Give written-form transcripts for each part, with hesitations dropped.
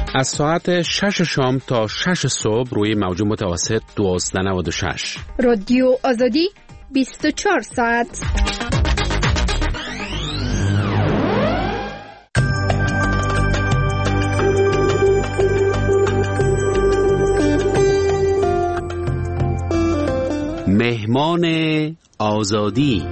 از ساعت 6 شام تا 6 صبح روی موج متوسط 1296. رادیو آزادی 24 ساعت. مهمان آزادی.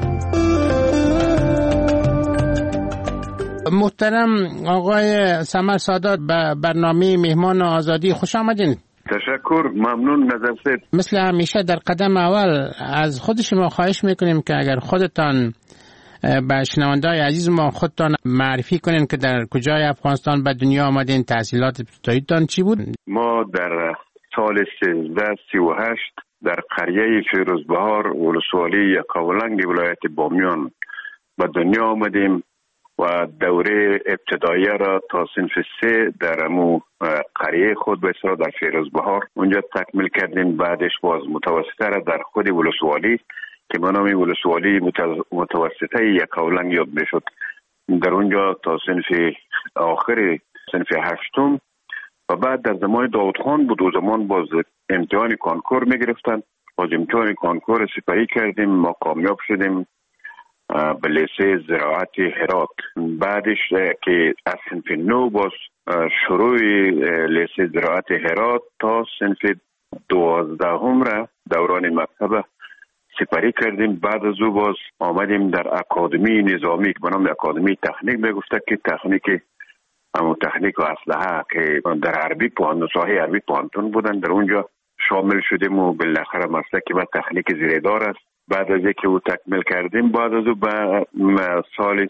محترم آقای سمر سادات به برنامه مهمان آزادی خوش آمدین. تشکر، ممنون نظر. مثل همیشه در قدم اول از خود شما خواهش میکنیم که اگر خودتان به شنونده‌های عزیز ما خودتان معرفی کنین که در کجای افغانستان به دنیا آمدین، تحصیلات ابتداییتان چی بود؟ ما در سال 1338 در قریه فیروزبهار ولسوالی یکاولنگ ولایت بامیان به دنیا آمدیم و دوره ابتداییه را تا صنف 3 در امو قریه خود به اصطلاح در فیروزبهار اونجا تکمیل کردیم. بعدش باز متوسطه را در خود ولسوالی که به نام ولسوالی متوسطه یکاولنگ یاد میشد، در اونجا تا صنف آخر صنف 8 و بعد در زمان داود خان بود و زمان باز امتحان کانکور میگرفتن. باز امتحان کانکور سپری کردیم، ما کامیاب شدیم به لیسه زراعت هرات. بعدش که از صنف 9 باز شروع لیسه زراعت هرات تا صنف 12 را دوران مکتب سپری کردیم. بعد از او باز آمدیم در اکادمی نظامی که به نام اکادمی تکنیک میگفته که تکنیک و اسلحه که در عربی ساحه عربی پوهنتون بودن، در اونجا شامل شدیم و بالاخره مسلک و تکنیک زیردار است. بعد از اینکه او تکمیل کردیم، بعد از او به سال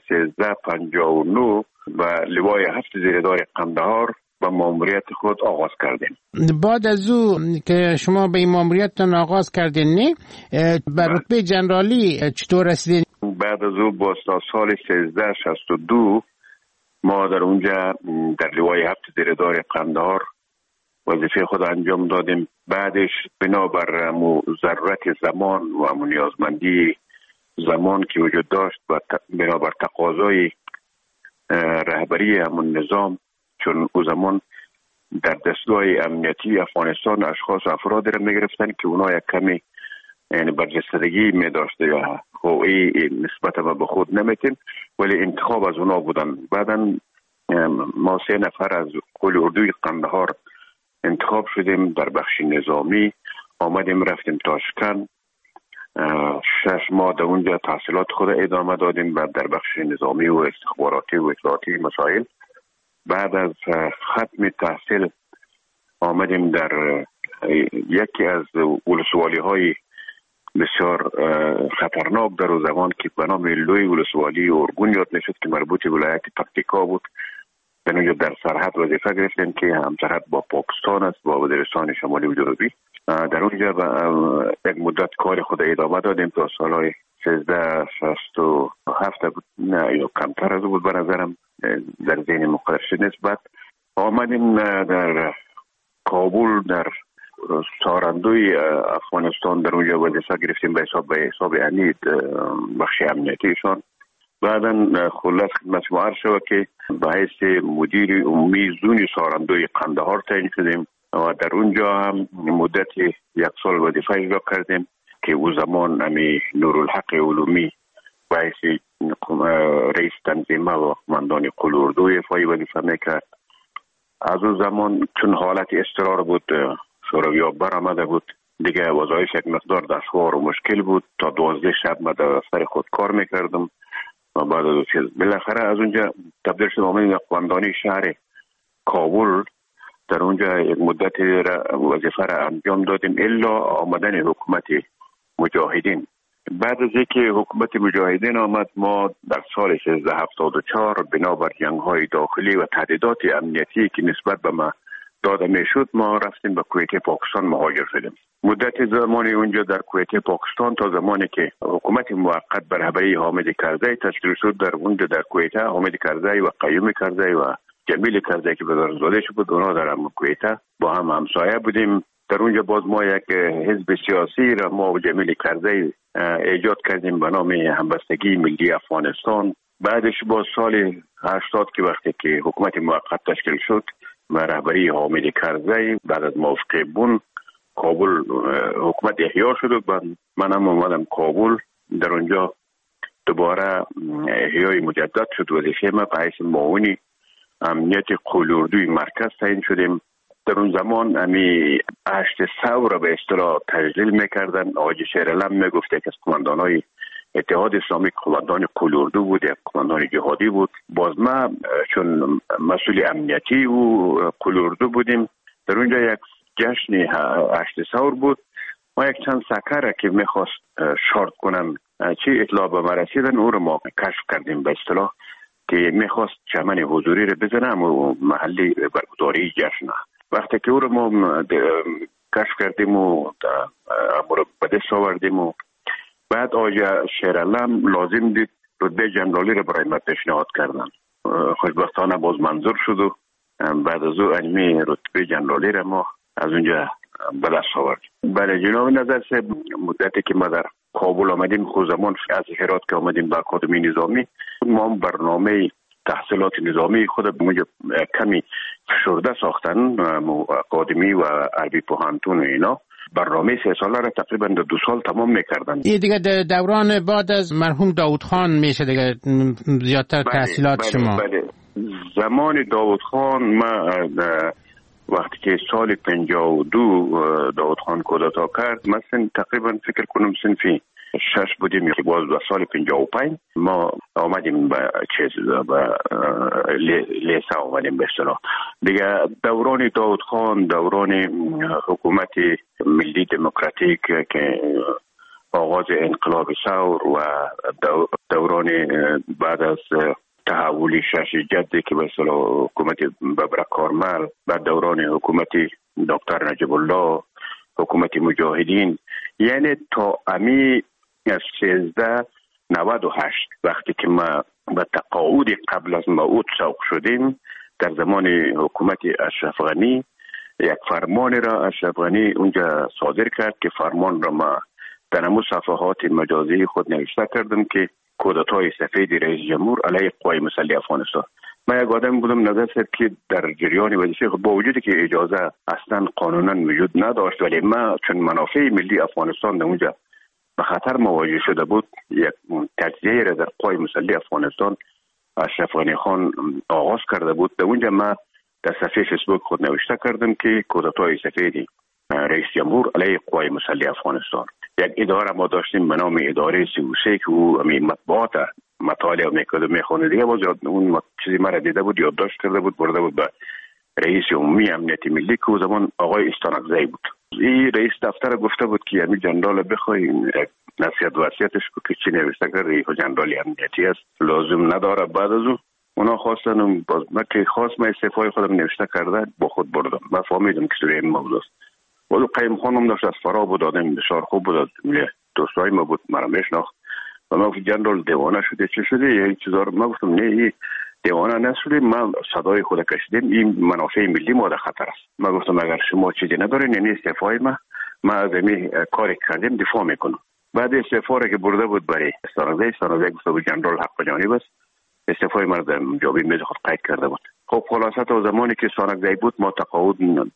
1359 به لوای 7 زیردار قندهار به ماموریت خود آغاز کردیم. بعد از او که شما به این ماموریتتان آغاز کردین نه به رتبه جنرالی چطور رسیدین؟ بعد از او با سال 1362 ما در اونجا در لوای 7 زیردار قندهار وظیفه خود انجام دادیم. بعدش بنابر ضرورت زمان و نیازمندی زمان که وجود داشت و بنابر تقاضای رهبری همون نظام، چون او زمان در دستگاه امنیتی افغانستان اشخاص و افرادی را میگرفتن که اونا یک کمی یعنی برجستگی می داشته یا قوی نسبت به خود نمیتین، ولی انتخاب از اونا بودن. بعدا ما 3 نفر از قول اردوی قندهار انتخاب شدیم در بخش نظامی، آمدیم رفتیم تاشکند 6 ماه در اونجا تحصیلات خود ادامه دادیم و در بخش نظامی و استخباراتی و اطلاعاتی مسائل. بعد از ختم تحصیل آمدیم در یکی از ولسوالی های بسیار خطرناک در اون زمان که به نام لوی ولسوالی ارگون یاد میشد که مربوط به ولایت پکتیکا بود. در اونجا در سرحد وظیفه گرفتیم که همسرحد با پاکستان است، با وزیرستان شمالی و جنوبی. در اونجا یک مدت کار خود ادامه دادیم تا سالهای 1367 بود، نه یا کمتر از بود به نظرم در ذهن مقرر شد نیست. بعد آمدیم در کابل در سارندوی افغانستان در اونجا وظیفه گرفتیم به حساب امید بخش امنیتیشان. بعدا خلاص خدمت شما عرض شود که به حیث مدیر عمومی زون سارندوی قندهار تعیین شدیم و در اونجا هم مدت 1 سال وظیفه اجرا کردیم که او زمان امی نورالحق علومی به حیث رئیس تنظیمه و قماندان قول اردوی فای وظیفه میکرد. از اون زمان چون حالت اضطرار بود، شوروی‌ها برآمده بود، دیگه وظایف یک مقدار دشوار و مشکل بود. تا 12 شب من در دفتر خود کار میکردم و بعد از چیز بالاخره از اونجا تبدیل شدم به قماندانی شهر کابل. در اونجا یک مدت وظیفه را انجام دادیم الا آمدن حکومت مجاهدین. بعد از اینکه حکومت مجاهدین آمد، ما در سال 1374 بنابر جنگ‌های داخلی و تهدیدات امنیتی که نسبت به ما داده میشد، ما رفتیم به کویت پاکستان مهاجر شدیم. مدت زمانی اونجا در کویت پاکستان تا زمانی که حکومت موقت به رهبری حامد کرزی تشکیل شد، در اونجا در کویت حامد کرزی و قیوم کرزی و جمیل کرزی که پدرزاده شد بود، اونا در کویت با هم همسایه بودیم. در اونجا باز ما یک حزب سیاسی را ما و جمیل کرزی ایجاد کردیم به نام همبستگی ملی افغانستان. بعدش با سال 80 که وقتی که حکومت موقت تشکیل شد، رهبری حامد کرزی بعد از موافقه بون کابل حکومت احیا شد و من هم اومدم کابل. در اونجا دوباره احیای مجدد شد. وظیفه ما به حیث معاون امنیت قلوردوی مرکز تعیین شدیم. در اون زمان امی 8 ثور به اصطلاح تجلیل میکردن. آقای شیرعلم میگفت که از کماندانای اتحاد اسلامی کماندان قلوردو بود، یک کماندان جهادی بود. باز ما چون مسئول امنیتی و قلوردو بودیم، در اونجا یک جشن 8 ثور بود. ما یک چند سکر که میخواست شارت کنن چی اطلاع به ما رسیدن، او رو ما کشف کردیم به اصطلاح که میخواست چمن حضوری رو بزنم و محلی برگزاری جشن. وقتی که او رو ما کشف کردیم و به دست آوردیم و بعد آقای شیرعلم لازم دید رتبه جنرالی رو برای ما پیشنهاد کردن. خوشبختانه باز منظور شد و بعد از او علمی رتبه جنرالی رو ما از اونجا به دست آوردیم. برای جناب نظر سه مدتی که ما در کابل آمدیم، خود زمان از هرات که آمدیم به اکادمی نظامی، ما برنامه تحصیلات نظامی خود اونجا کمی فشرده ساختن، اکادمی و عربی پوهنتون و اینا. برنامه 3 ساله را تقریبا 2 سال تمام میکردن. این دیگه دوران بعد از مرحوم داود خان میشه دیگه زیادتر تحصیلات شما. بله. زمان داود خان ما وقتی که سال 52 داود خان کودتا کرد، مثلا تقریبا فکر کنم صنفی 6 بودیم که باز در سال 55 ما آمدیم به لیسه آمدیم به اصطلاح. دیگه دوران داود خان دوران حکومت ملی دموکراتیک که آغاز انقلاب ثور و دوران بعد از تحول 6 جدی که به اصطلاح حکومت ببرک کارمل، بعد دوران حکومت دکتر نجیب الله، حکومت مجاهدین، یعنی تا امی از 1398 وقتی که ما به تقاعد قبل از موعود سوق شدیم، در زمان حکومت اشرف غنی یک فرمان را اشرف غنی اونجا صادر کرد که فرمان را ما در همون صفحات مجازی خود نوشته کردم که کودتای سفید رئیس جمهور علیه قوای مسلح افغانستان. من یک آدم بودم نظر سید که در جریان وظیفه با وجودی که اجازه اصلا قانونا وجود نداشت، ولی ما چون منافع ملی افغانستان در اونجا به خطر مواجه شده بود، یک تجزیه را در قوای مسلح افغانستان اشرف غنی خان آغاز کرده بود. در اونجا ما در صفحه فیسبوک خود نوشته کردم که کودتای سفید رئیس جمهور علیه قوای مسلح افغانستان. یک اداره ما داشتیم به نام اداره 33 که او مطبوعات مطالعه میکرد و میخونه. دیگه باز اون چیزی مرا دیده بود، یادداشت کرده بود، برده بود به رئیس عمومی امنیت ملی که او زمان آقای استانکزی بود. این رئیس دفتر گفته بود که همین جنرال بخوای نصیحت وصیتش که چی نوشته کرده رئیس جنرال امنیتی است، لازم نداره. بعد از اون اونا خواستن باز من که خواست من استعفای خودم نوشته کرده با خود بردم. من فهمیدم که سوی این موضوع است. ولی قیم خانم داشت از فرا بود، آدم بسیار خوب بود، دوستای ما بود، مرا میشناخت و من گفت جنرال دیوانه شده چه شده یه چیزا رو. من گفتم نه این دیوانه نشده، من صدای خود کشیدم، این منافع ملی ما در خطر است. من گفتم اگر شما چیزی ندارین یعنی استعفای ما از این کاری کردیم دفاع میکنم. بعد استعفا را که برده بود برای استانکزی گفته بود جنرال حق جانب است، استعفای من در جوابی میز خود قید کرده بود. خب خلاصه تا زمانی که استانکزی بود ما تقاعد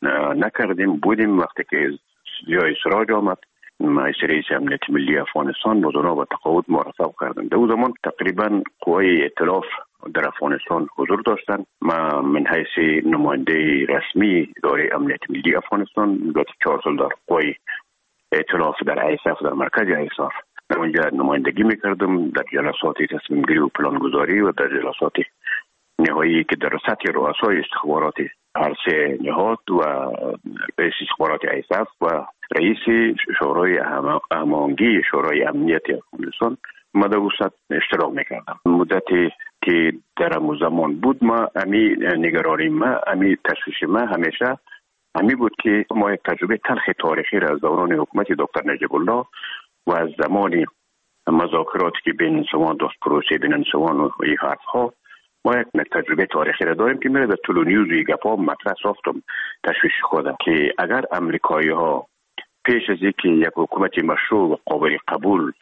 نکردیم، بودیم. وقتی که جای سراج آمد رئیس امنیت ملی افغانستان بودونا و تقاعد مرتب کردن. در اون زمان تقریبا قوای ائتلاف در افغانستان حضور داشتن. ما من حیث نماینده رسمی اداره امنیت ملی افغانستان گذشته 4 سال در قوای ائتلاف در ایساف، در مرکز ایساف در اونجا نمایندگی میکردم در جلسات تصمیم گیری و پلان گذاری و در جلسات نهایی که در سطح رؤسای استخبارات هر 3 نهاد و رئیس استخبارات ایساف و رئیس شورای هماهنگی شورای امنیت افغانستان ما در وسط اشتراک میکردم. مدتی که در همون زمان بود ما امی نگرانی ما امی تشویش ما همیشه امی بود که ما یک تجربه تلخ تاریخی را از دوران حکومت دکتر نجیب الله و از زمان مذاکراتی که بین انسوان داشت، پروسه بین انسوان و این حرفها، ما یک تجربه تاریخی را داریم که میره در طول نیوز و گپا مطرح ساختم تشویش خودم که اگر امریکایی ها پیش از اینکه یک حکومت مشروع و قابل قبول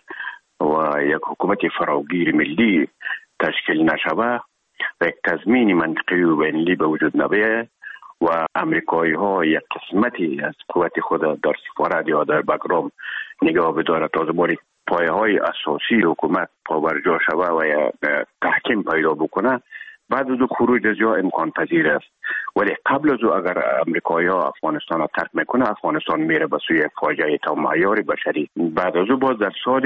و یک حکومت فراگیر ملی تشکیل نشوه و یک تضمین منطقی و بین‌المللی به وجود نبیه، و امریکایی ها یک قسمتی از قوت خود در سفارت یا در بگرام نگاه بداره تا زمانی پایه های اساسی حکومت پابرجا شوه و یا تحکیم پیدا بکنه، بعد از خروج از جا امکان پذیر است. ولی قبل از اگر امریکایی ها افغانستان را ترک میکنه، افغانستان میره به سوی فاجعه تا معیار بشری. بعد از باز در سال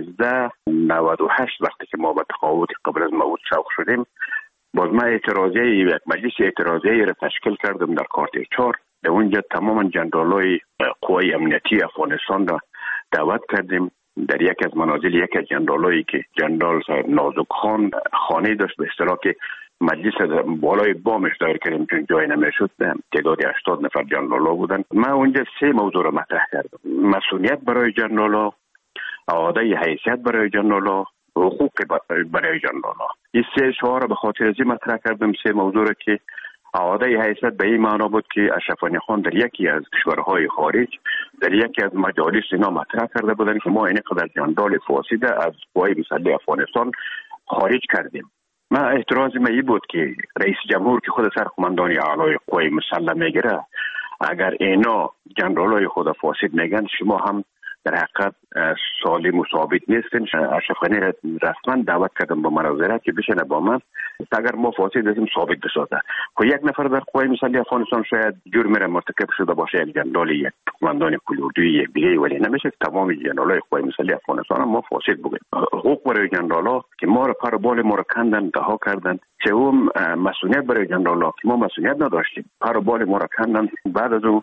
1398 وقتی که ما به تقاعد قبل از موعود سوق شدیم، باز ما یک مجلس اعتراضیه را تشکیل کردم در کارت 4. در اونجا تماما جنرالای قوای امنیتی افغانستان را دعوت کردیم. در یک از منازل یک از جنرالایی که جنرال نازک خان خانه داشت، به اصطلاح که مجلس بالای بامش دایر کردیم چون جای نمیشد، تعداد 80 نفر جنرالا بودن. من اونجا 3 موضوع را مطرح کردم: مسئولیت برای جنرالا، اعاده حیثیت برای جنرالا، حقوق برای جنرالا. این 3 شعار را به خاطر از مطرح کردم. 3 موضوع را که اعاده حیثیت به این معنا بود که اشرف غنی خان در یکی از کشورهای خارج در یکی از مجالس اینا مطرح کرده بودن که ما اینقدر جنرال فاسد از قوای مسلح افغانستان خارج کردیم. من اعتراض من این بود که رئیس جمهور که خود سرقماندان اعلای قوای مسلح میگیره، اگر اینا جنرالای خود فاسد میگن، شما هم در حقیقت سالم و ثابت نیستن. اشرف غنی رسما دعوت کردم به مناظره که بشینه با من، اگر ما فاسد هستیم ثابت بسازه. خب یک نفر در قوای مسلح افغانستان شاید جرم را مرتکب شده باشه، یک جنرال، یک قماندان کل یک دیگه، ولی نمیشه تمام جنرالای قوای مسلح افغانستان ما فاسد بگیم. حقوق برای جنرالا که ما را پر بال ما را کندن، رها کردن. سوم، مسئولیت برای جنرالا که ما مسئولیت نداشتیم، پر بال ما را کندن. بعد از اون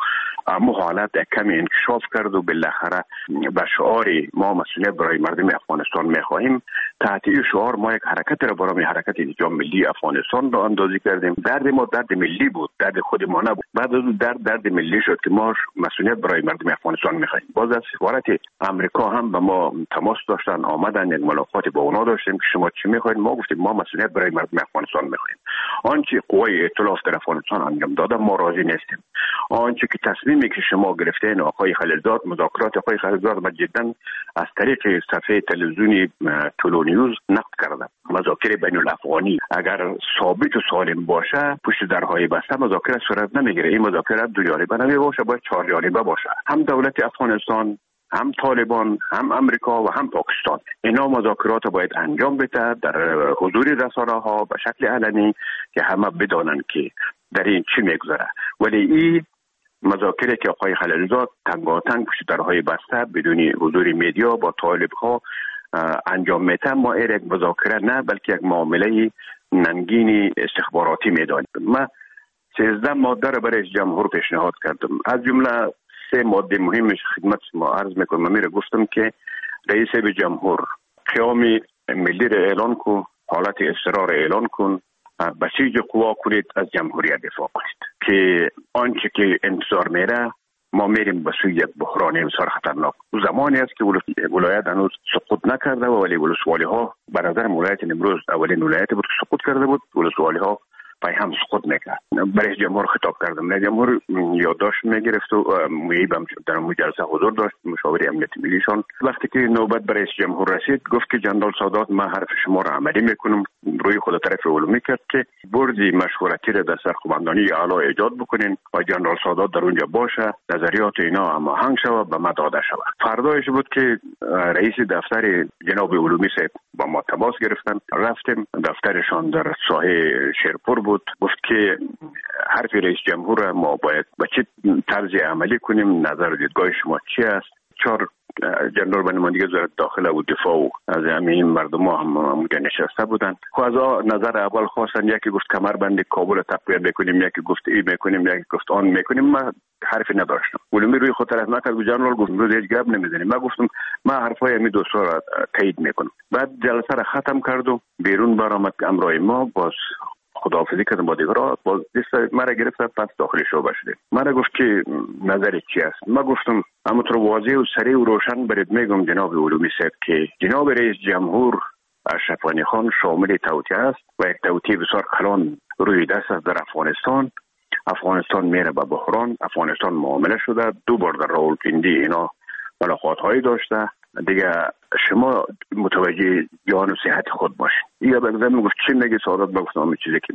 حالت کمی انکشاف کرد و بالاخره به شعار ما مسئولیت برای مردم افغانستان می‌خواهیم، تحت این شعار ما یک حرکت را برای حرکت نجات ملی افغانستان را اندازی کردیم. درد ما درد ملی بود، درد خود ما نبود. بعد از اون درد ملی شد که ما مسئولیت برای مردم افغانستان می‌خواهیم. باز از سفارت امریکا هم به ما تماس داشتن، آمدن، یک ملاقات با اونا داشتیم که شما چی می‌خواید؟ ما گفتیم ما مسئولیت برای مردم افغانستان می‌خواهیم. آنچه قوای ائتلاف در افغانستان انجام داده ما راضی نیستیم. آنچه که تصمیمی که شما گرفتین آقای خلیلزاد، مذاکرات آقای خلیلزاد ما جدا از طریق صفحه تلویزیونی تولونیوز نقد کردم. مذاکره بین الافغانی اگر ثابت و سالم باشه، پشت درهای بسته مذاکره صورت نمیگیره. این مذاکره دو جانبه نمیباشه، باید 4 جانبه باشه. هم دولت افغانستان، هم طالبان، هم امریکا و هم پاکستان. اینا مذاکرات باید انجام بده در حضور رسانه‌ها به شکل علنی که همه بدانن که در این چی میگذره. ولی این مذاکره که آقای خلیلزاد تنگاتنگ پشت درهای بسته بدون حضور میدیا با طالب‌ها انجام میده، ما یک مذاکره نه بلکه یک معامله ننگین استخباراتی میدانیم. من 13 ماده را برای جمهور پیشنهاد کردم. از جمله 3 ماده مهمش خدمت ما عرض میکنم. من میره گفتم که رئیس جمهور قیام ملی را اعلان کن، حالت اضطرار اعلان کن، بسیج قوا کنید، از جمهوریت دفاع کنید که آنچه که انتظار میره ما میریم به سوی یک بحران بسیار خطرناک. زمانی است که ولایت هنوز سقوط نکرده و ولی ولسوالی ها به نظر ولایت امروز اولین ولایت بود که سقوط کرده بود. ولسوالی ها پای هم سقوط میکرد. برای جمهور خطاب کردم. رئیس جمهور یادداشت میگرفت و میبم در مجلس حضور داشت، مشاور امنیت ملیشان. وقتی که نوبت برای جمهور رسید گفت که جنرال سادات من حرف شما را عملی میکنم. روی خود طرف علومی کرد که بردی مشورتی را در سرقماندانی اعلی ایجاد بکنین و جنرال سادات در اونجا باشه، نظریات اینا هماهنگ شود، به ما داده شود. فردایش بود که رئیس دفتر جناب علومی صاحب با ما تماس گرفتن. رفتیم دفترشان در ساحه شیرپور بود. گفت که حرف رئیس جمهور ما باید با چه طرز عملی کنیم، نظر و دیدگاه شما چی است؟ 4 جنرال به نمایندگی وزارت داخله و دفاع و از همین مردم هم اونجا نشسته بودن. خب از نظر اول خواستن، یکی گفت کمربند کابل تقویت بکنیم، یکی گفت این میکنیم، یکی گفت آن میکنیم. من حرفی نداشتم. علومی روی خود طرف نکرد. جنرال گفت امروز هیچ گپ نمیزنیم. من گفتم من حرفای همین دوستا را تایید میکنم. بعد جلسه را ختم کرد و بیرون برآمد. امرای ما باز خداحافظی کردم با دیگران. باز دست مرا گرفت، پس داخل شعبه شده. مرا گفت که نظر چی است؟ من گفتم همونطور واضح و سریع و روشن برات میگم جناب علومی صاحب که جناب رئیس جمهور اشرف غنی خان شامل توطئه است و یک توطئه بسیار کلان روی دست است در افغانستان. افغانستان میره به بحران. افغانستان معامله شده. 2 بار در راولپیندی اینا ملاقات هایی داشته. دیگه شما متوجه جان و صحت خود باشین. یا بگذارم میگفت چی میگی سعادت؟ بگفتم همین چیزی که میگم.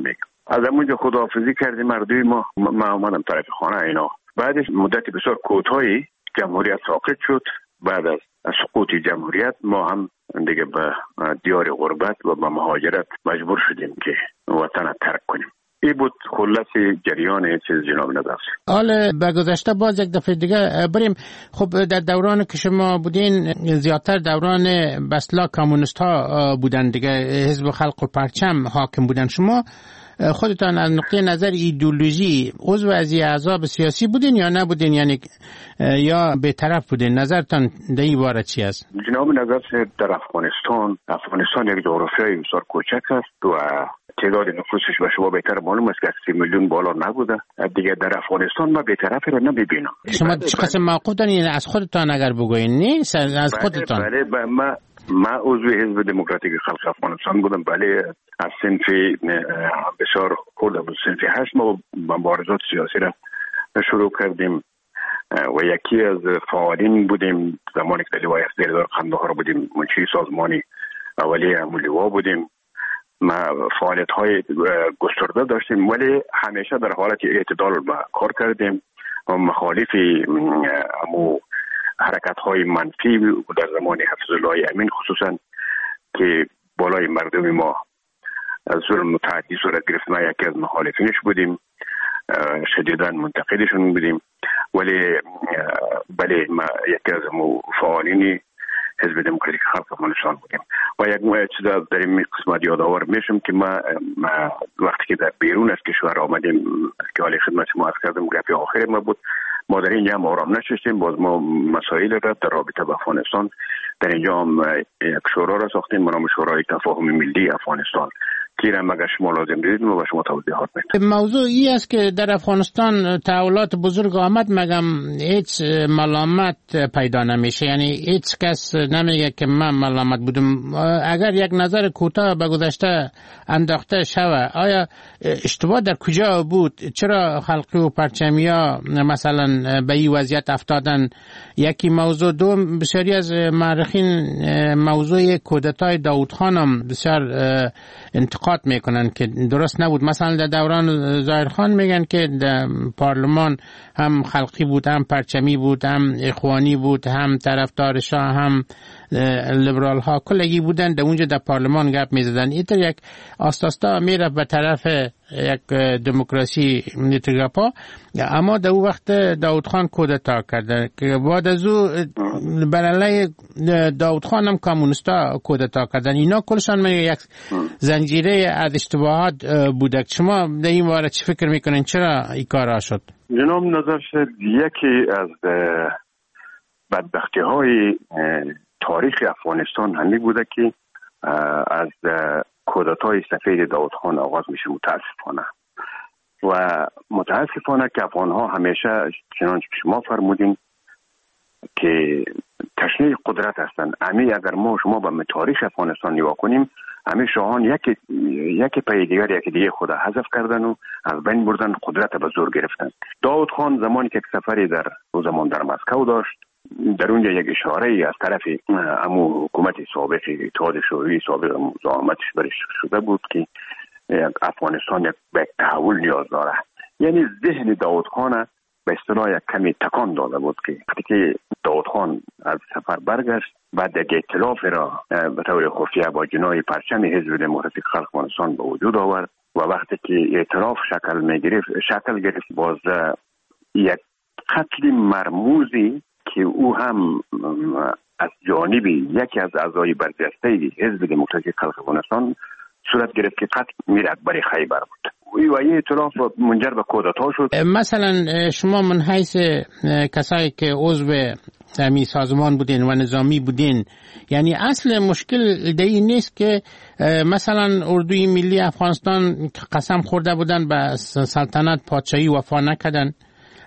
از اونجا خداحافظی کردیم مردوی ما آمدم طرف خانه اینا. بعدش مدت بسیار کوتاهی جمهوریت ساقط شد. بعد از سقوط جمهوریت ما هم دیگه به دیار غربت و به مهاجرت مجبور شدیم که وطن ترک کنیم. این بود خلاصه جریان چیز جناب نظر. حالا به گذشته باز یک دفعه دیگه بریم. خب در دوران که شما بودین زیادتر دوران بسلا کمونیست ها بودن دیگه، حزب خلق و پرچم حاکم بودن. شما خودتان از نقطه نظر ایدئولوژی عضو از احزاب سیاسی بودین یا نبودین، یعنی یا به طرف بودین؟ نظرتان در این باره چی است؟ جناب نظر در افغانستان یک جغرافیای بسیار کوچک است و تعداد نفوسش به شما بهتر معلوم است که 30 میلیون بالا نبوده دیگه. در افغانستان ما بی‌طرفی را نمی‌بینم. شما چه قسم موقف دارین از خودتان اگر بگوین؟ نیست از خودتان. بله ما عضو حزب دموکراتیک خلق افغانستان بودم. بله از صنف بسیار خرد بود، صنف 8 ما مبارزات سیاسی را شروع کردیم و یکی از فعالین بودیم زمانی که در لوای افزیردار قندهار بودیم، منشی سازمانی اولیه امولیوا بودیم. ما فعالیت های گسترده داشتیم ولی همیشه در حالت اعتدال کار کردیم و مخالف حرکت های منفی در زمان حفظ الله امین خصوصا که بالای مردم ما ظلم و تعدی صورت گرفت، ما یکی از مخالفینش بودیم، شدیداً منتقدشون بودیم. ولی بله ما یکی از فعالین حزب دموکراتیک خلق افغانستان بودیم و یک چیز در این قسمت یادآور میشم که ما وقتی که در بیرون از کشور آمدیم که حالی خدمت ما عرض کردم گپی آخر ما بود، ما در اینجا هم آرام نشستیم. باز ما مسائل را در رابطه با افغانستان در اینجا هم یک شورا را ساختیم به نام شورای تفاهم ملی افغانستان که را مگر شما لازم دیدید ما به شما توضیحات میدیم. موضوع ای است که در افغانستان تحولات بزرگ آمد مگم هیچ ملامت پیدا نمیشه، یعنی هیچ کس نمیگه که من ملامت بودم. اگر یک نظر کوتاه به گذشته انداخته شود، آیا اشتباه در کجا بود؟ چرا خلقی و پرچمیا مثلا به این وضعیت افتادن؟ یکی موضوع. دوم، بسیاری از مورخین موضوع کودتای داود خان هم بسیار انتقاد میکنن که درست نبود. مثلا در دوران ظاهر خان میگن که در پارلمان هم خلقی بود، هم پرچمی بود، هم اخوانی بود، هم طرفدار شاه، هم لیبرال ها کلگی بودن. در اونجا در پارلمان گپ میزدن. اینطور یک آستاستا میره به طرف یک دموکراسی نیتگاپا. اما در اون وقت داود خان کودتا کرده که بعد از او بر علیه داود خان هم کمونیستا کودتا کردن. اینا کلشان یک زنجیره از اشتباهات بوده. شما در این باره چی فکر میکنین؟ چرا این کارا شد؟ جناب نظر شد یکی از بدبختی های تاریخ افغانستان همین بوده که از کودتای سفید داود خان آغاز میشه. متاسفانه که افغان ها همیشه چنانچه شما فرمودین که تشنه قدرت هستند. اگر ما شما به تاریخ افغانستان نگاه کنیم، همه شاهان یکی پای دیگه خود حذف کردن و از بین بردن، قدرت به زور گرفتن. داود خان زمانی که سفری در مسکو داشت، در اونجا یک اشاره از طرف حکومت سابق اتحاد شوروی سابق مزاحمتش برش شده بود که افغانستان یک تحول نیاز داره. یعنی ذهن داود خان به اصطلاح یک کمی تکان داده بود که وقتی که داود خان از سفر برگشت، بعد یک ائتلاف را به طور خفیه با جناح پرچم حزب دموکراتیک خلق افغانستان به وجود آورد و وقتی که ائتلاف شکل گرفت باز یک قتل مرموزی که او هم از جانب یکی از اعضای برجسته حزب دموکراتیک خلق افغانستان صورت گرفت که قتل میر اکبر خیبر بود و این ائتلاف منجر به کودتا شد. مثلا شما من حیث کسایی که عضو همی سازمان بودین و نظامی بودین، یعنی اصل مشکل دی نیست که مثلا اردوی ملی افغانستان قسم خورده بودن به سلطنت پادشاهی وفا نکردن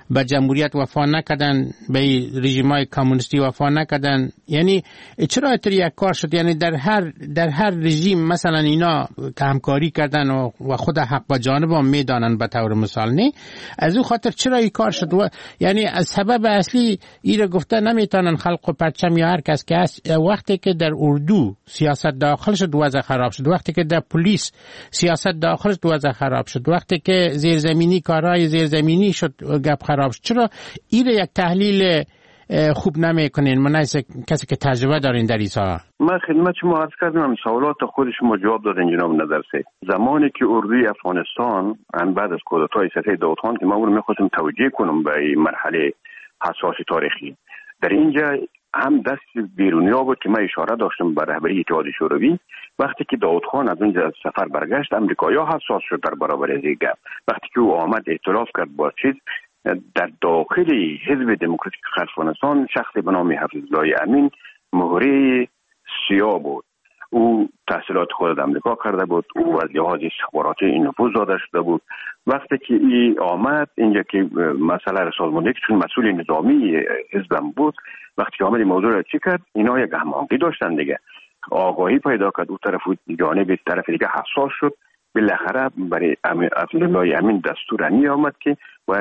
به جمهوریت وفا نکردن، به رژیم‌های کمونیستی وفا نکردن. یعنی چرا اتر یک کار شد؟ یعنی در هر رژیم مثلا اینا همکاری کردن و خود حق با جانب هم میدانن به طور مثال، نه از اون خاطر چرا این کار شد؟ یعنی از سبب اصلی ایره گفته نمیتونن خلق و پرچم یا هر کس که هست. وقتی که در اردو سیاست داخل شد وضع خراب شد، وقتی که در پلیس سیاست داخل شد وضع خراب شد، وقتی که زیرزمینی کارهای زیرزمینی شد گپ خراب شد. چرا ایره یک تحلیل خوب نمیکنین؟ من کسی که تجربه دارین در این سال. من خدمت شما عرض کردم، سوالات خود شما جواب دادن جناب نظرسه. زمانی که اردوی افغانستان بعد از کودتای سید داود خان که ما اون میخواستم توجیه کنم به این مرحله حساس تاریخی، در اینجا هم دست بیرونیا بود که من اشاره داشتم به رهبری اتحاد شوروی. وقتی که داود خان از اونجا از سفر برگشت، امریکایی‌ها حساس شد در برابر از این گپ. وقتی که او آمد اعتراف کرد با چیز، در داخل حزب دموکراتیک افغانستان شخصی به نام حفیظالله امین مهره سیاه بود. او تحصیلات خود در امریکا کرده بود، او از لحاظ استخباراتی این نفوذ داده شده بود. وقتی که این آمد اینجا که مسئله را سازماندهی که چون مسئول نظامی حزبم بود، وقتی که آمد این موضوع را چی کرد، اینا یک هماهنگی داشتن دیگه، آگاهی پیدا کرد، او طرف جانب طرف دیگه حساس شد. بالاخره برای حفیظالله امین دستور می آمد که باید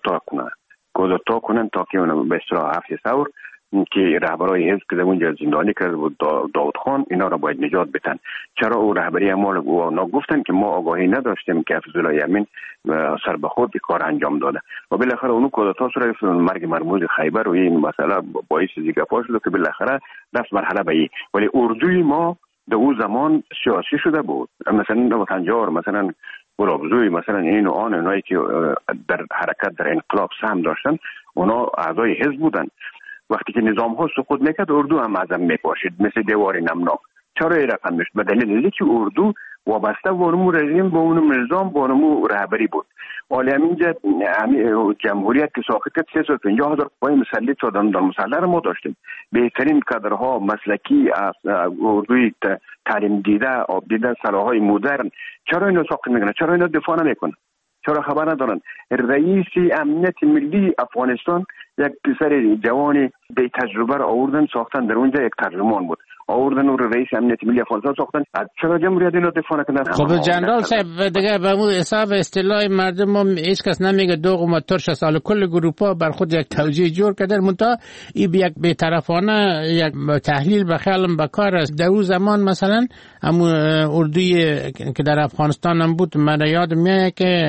کودتا کنن تا که به اصطلاح هفت ثور که رهبرای حزب که اونجا زندانی کرده بود داود خان، اینا را باید نجات بدن. چرا او رهبری اعمال او گفتن که ما آگاهی نداشتیم که حفیظالله امین سر به خود کار انجام داده و بالاخره اون کودتا صورت مرگ مرموز خیبر و این مسئله باعث دیگه پا شد که بالاخره دست مرحله به این. ولی اردوی ما در اون زمان سیاسی شده بود، مثلا وطنجار، مثلا گلابزوی، مثلا این و آن، اونایی که در حرکت در انقلاب سهم داشتن اونا اعضای حزب بودن. وقتی که نظام ها سقوط میکرد اردو هم ازم میپاشید مثل دیوار نمناک. چرا این رقم میشد؟ به دلیل که اردو وابسته به اونمو رژیم، به اونمو نظام، به اونمو رهبری بود. ولی همینجا جمهوریت که ساخت کرد 350,000 قوای مسلح شدن، در مسلح رو ما داشتیم. بهترین کادرها مسلکی اردوی تعلیم دیده، آب دیده، سلاحهای مدرن. چرا اینو ساخت میکنن؟ چرا اینو دفاع نمیکنن؟ چرا خبر ندارن؟ رئیس امنیت ملی افغانستان یک پسر جوان به تجربه را آوردن ساختن، در اونجا یک ترجمان بود، آوردن او رئیس امنیت ملی افغانستان ساختن. چرا جمهوریت اینو دفاع نکردن؟ خب جنرال صاحب دیگه به اون حساب اصطلاح مردم ما هیچ کس نمیگه دوغ و ترش سال کل گروپا بر خود یک توجیه جور کردن، منتها این یک بی‌طرفانه یک تحلیل به خیالم بکار است. در اون زمان مثلا همون اردوی که در افغانستان هم بود، من یاد میاد که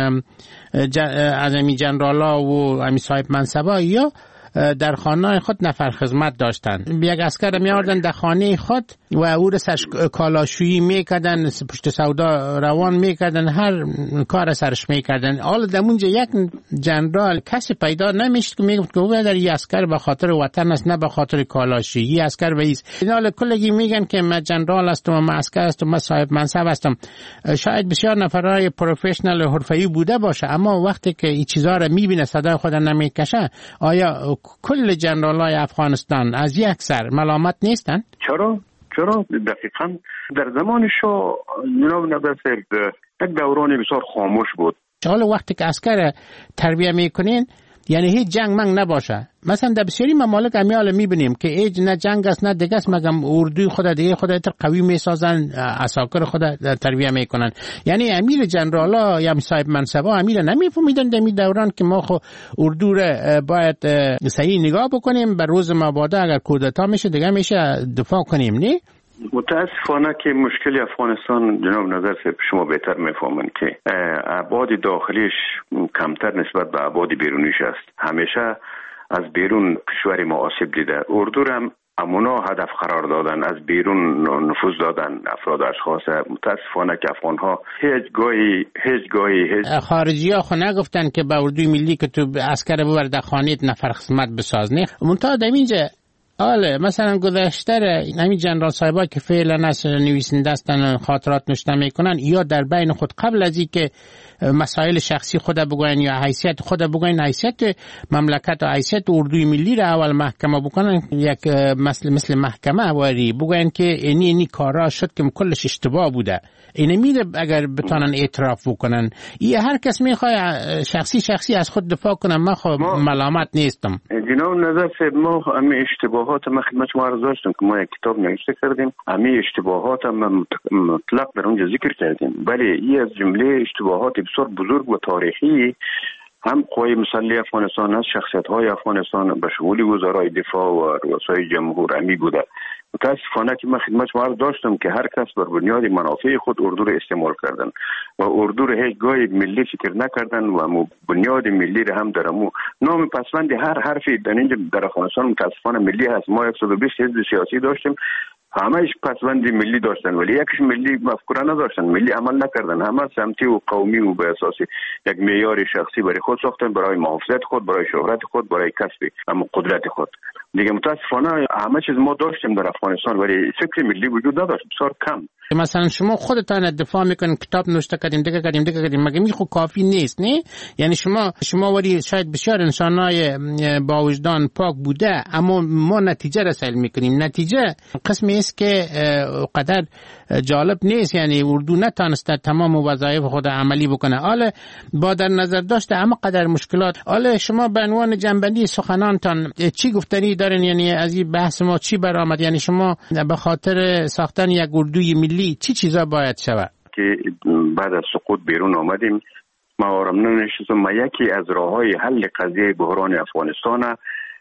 از امی جنرالا و امی صاحب منصبا یا در خانه خود نفر خدمت داشتن. یک عسکر می آوردن در خانه خود و او را سرش کالاشویی میکردن، پشت سودا روان میکردن، هر کار سرش میکردن. حالا در اونجا یک جنرال کسی پیدا نمیشد که میگفت که او در این عسکر به خاطر وطن است، نه به خاطر کالاشویی. عسکر ویس اینا کلگی میگن که من جنرال هستم و من عسکر هستم، من صاحب منصب هستم. شاید بسیار نفرای پروفشنال حرفه‌ای بوده باشه، اما وقتی که این چیزا را میبینه صدای خود نمیکشه، آیا کل جنرالای افغانستان از یک سر ملامت نیستن؟ چرا دقیقاً در زمان شاه جناب نظرسه یک دوران بسیار خاموش بود. حالا وقتی که عسکر تربیه میکنین یعنی هیچ جنگ منگ نباشه. مثلا در بسیاری ممالک امیال میبینیم که ایج نه جنگ است نه دیگه است، مگم اردوی خود دیگه خود تر قوی میسازن، عساکر خود تربیه میکنن. یعنی امیر جنرالا یا صاحب منصبا امیر نمیفهمیدن در دوران که ما خو اردو را باید صحیح نگاه بکنیم، بر روز مبادا اگر کودتا میشه دیگه میشه دفاع کنیم. نه متاسفانه که مشکل افغانستان جناب نظر شما بهتر میفهمن که ابعاد داخلیش کمتر نسبت به ابعاد بیرونیش است. همیشه از بیرون کشور ما آسیب دیده. اردو هم امونا هدف قرار دادن، از بیرون نفوذ دادن افراد اشخاص. متاسفانه که افغانها هیچ گاهی خارجی ها خو نگفتن که به اردوی ملی که تو عسکر ببر در خانه نفر خدمت بساز. نه منتها در اینجا آله مثلا گذشته همین جنرال صاحبا که فعلا از نویسنده هستن خاطرات نوشته میکنن یا در بین خود قبل از اینکه مسائل شخصی خود بگوین یا حیثیت خود بگوین، حیثیت مملکت و حیثیت اردوی ملی را اول محکمه بکنن، یک مثل محکمه واری بگوین که اینی کارا شد که کلش اشتباه بوده، اینه میره اگر بتانن اعتراف بکنن. این هر کس میخواد شخصی از خود دفاع کنه، من ملامت نیستم. جناب نظر صاحب، ما همه اشتباهات ما خدمت شما عرض داشتم که ما یک کتاب نوشته کردیم، همه اشتباهات ما مطلق در اونجا ذکر کردیم، ولی این از جمله اشتباهات بسیار بزرگ و تاریخی هم قوای مسلح افغانستان است، شخصیت‌های افغانستان به شمول وزرای دفاع و رؤسای جمهور امی بوده. متاسفانه که من خدمت شما عرض داشتم که هر کس بر بنیاد منافع خود اردو را استعمال کردن و اردو را هیچ گاهی ملی فکر نکردن و بنیاد ملی را هم در نام پسوند هر حرفی در افغانستان متاسفانه ملی هست. ما 120 حزب سیاسی داشتیم، همه‌اش پسوند ملی داشتن ولی یکیش ملی مفکوره نداشتن، ملی عمل نکردن، همه سمتی و قومی و به اساس یک معیار شخصی برای خود ساختن، برای محافظت خود، برای شهرت خود، برای کسب قدرت خود. دیگه متاسفانه همه چیز ما داشتیم در افغانستان ولی فکر ملی وجود نداشت، بسیار کم. مثلا شما خودتان دفاع میکنین، کتاب نوشته کردیم، دیگه کردیم، مگه می خود کافی نیست؟ نه یعنی شما ولی شاید بسیار انسانای با وجدان پاک بوده، اما ما نتیجه رسول میکنیم. نتیجه قسمی است که قدر جالب نیست، یعنی اردو نتانسته تمام وظایف خود عملی بکنه. حالا با در نظر داشته اما قدر مشکلات، حالا شما به عنوان جنبندی سخنانتان چی گفتنی دارین؟ یعنی از این بحث ما چی برآمد؟ یعنی شما به خاطر ساختن یک اردوی ملی چی چیزا باید شود؟ که بعد از سقوط بیرون آمدیم، ما آرام ننشستم، ما یکی از راههای حل قضیه بحران افغانستان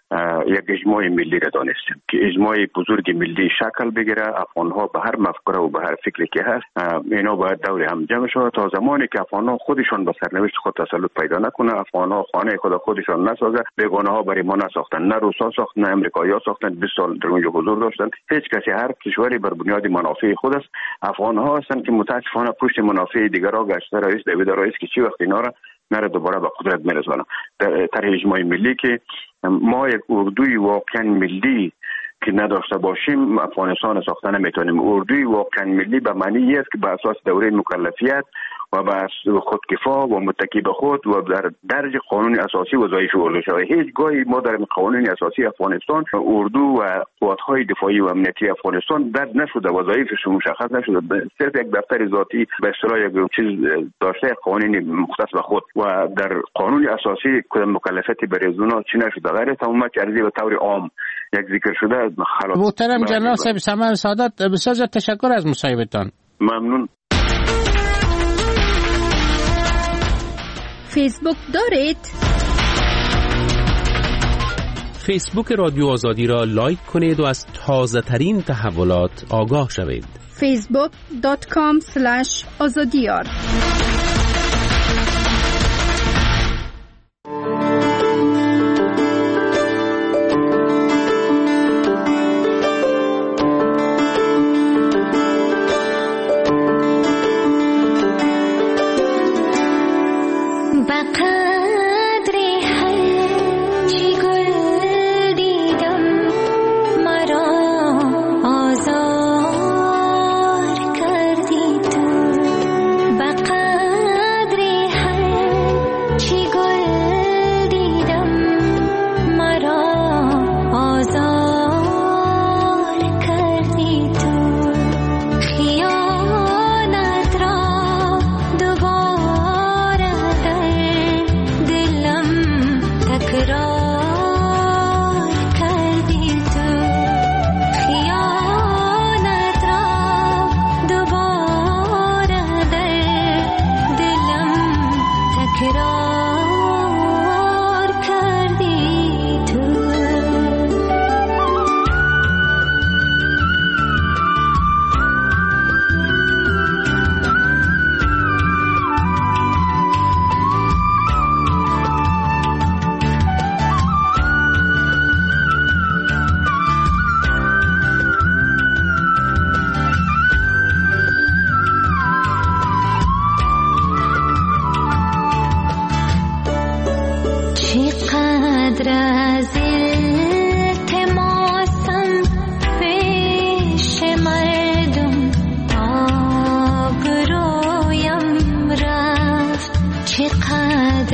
یک اجماع ملی را دانستیم که اجماع بزرگ ملی شکل بگیره. افغانها به هر مفکوره و به هر فکری که هست اینا باید دور هم جمع شود تا زمانی که افغانها خودشان به سرنوشت خود تسلط پیدا نکنه، افغانها خانه خودشان نسازه، بیگانه ها برای ما نساختن، نه روسا ساخت نه امریکایی‌ها ساختن، 20 سال در اونجا حضور داشتن. هیچ کسی، هر کشوری بر بنیاد منافع خود است. افغانها هستند که متاسفانه پشت منافع دیگرها گشته. رئیس دوید رئیس که چی وقت اینا را نره دوباره به قدرت میرسونه. در اجماع ملی که ما یک اردوی واقعا ملی که نداشته باشیم افغانستان ساختن نمیتونیم. اردوی واقعا ملی به معنی است که به اساس دوره مکلفیت و به خودکفا و متکی به خود و در درج قانون اساسی وظایف اردو شود. هیچ گاهی ما در قانون اساسی افغانستان اردو و قوات‌های دفاعی و امنیتی افغانستان درج نشده، وظایفش مشخص نشده، صرف یک دفتر ذاتی به اصطلاح یک چیز داشته، قوانین مختص به خود و در قانون اساسی کدام مکلفیتی برای اونا چی نشده، غیر تمام ارزی به طور عام یک ذکر شده. محترم جناب صاحب سمر سعادت، بسیار تشکر از مصاحبتان. ممنون. فیسبوک دارید؟ فیسبوک رادیو آزادی را لایک کنید و از تازه ترین تحولات آگاه شوید. facebook.com/azadiyar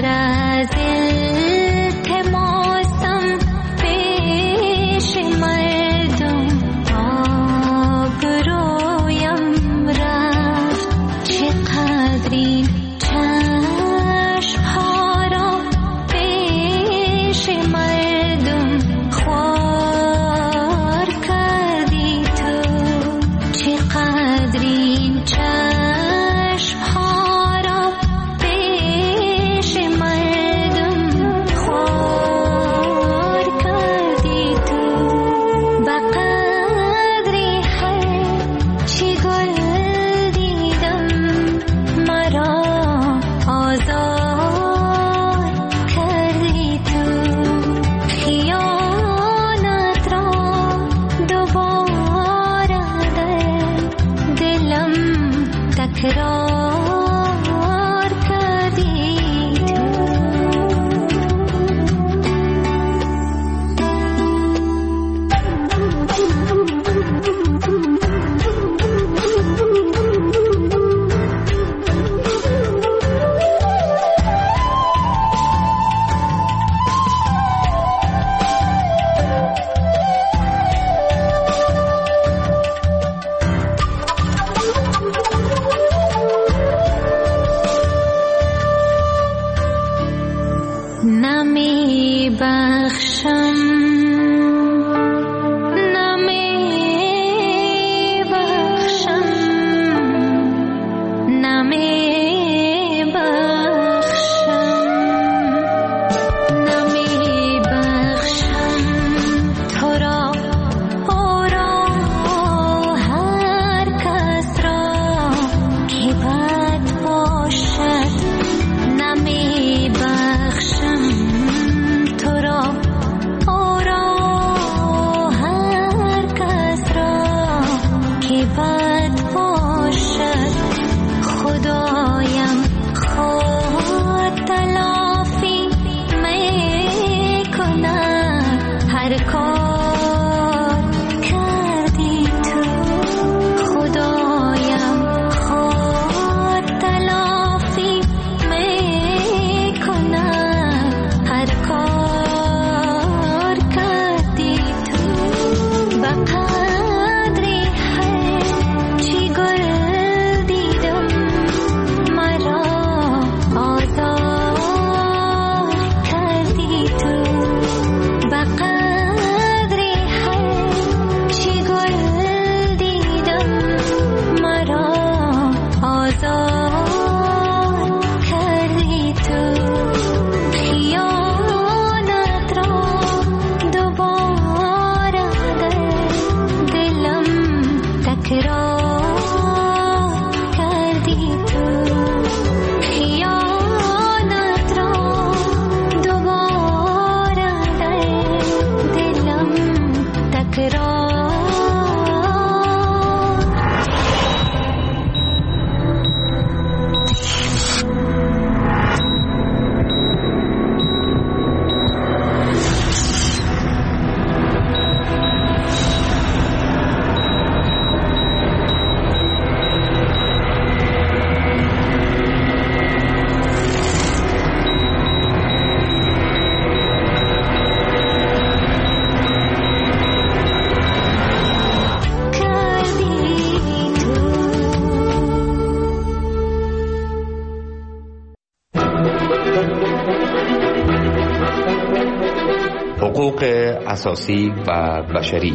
حقوق اساسی و بشری.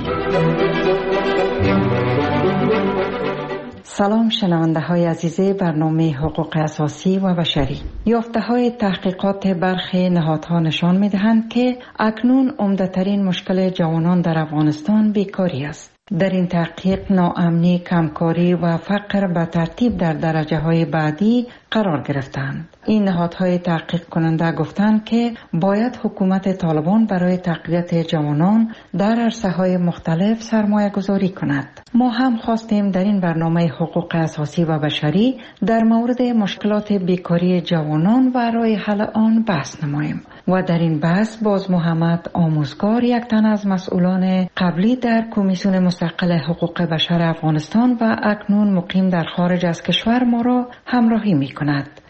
سلام شنونده های عزیز برنامه حقوق اساسی و بشری. یافته های تحقیقات برخی نهادها نشان می دهند که اکنون عمده‌ترین مشکل جوانان در افغانستان بیکاری است. در این تحقیق ناامنی، کمکاری و فقر به ترتیب در درجه های بعدی قرار گرفتند. این نهادهای تحقیق کننده گفتند که باید حکومت طالبان برای تقویت جوانان در عرصه‌های مختلف سرمایه گذاری کند. ما هم خواستیم در این برنامه حقوق اساسی و بشری در مورد مشکلات بیکاری جوانان و راه حل آن بحث نماییم. و در این بحث باز محمد آموزگار، یک تن از مسئولان قبلی در کمیسیون مستقل حقوق بشر افغانستان و اکنون مقیم در خارج از کشور، ما را همراهی می کند.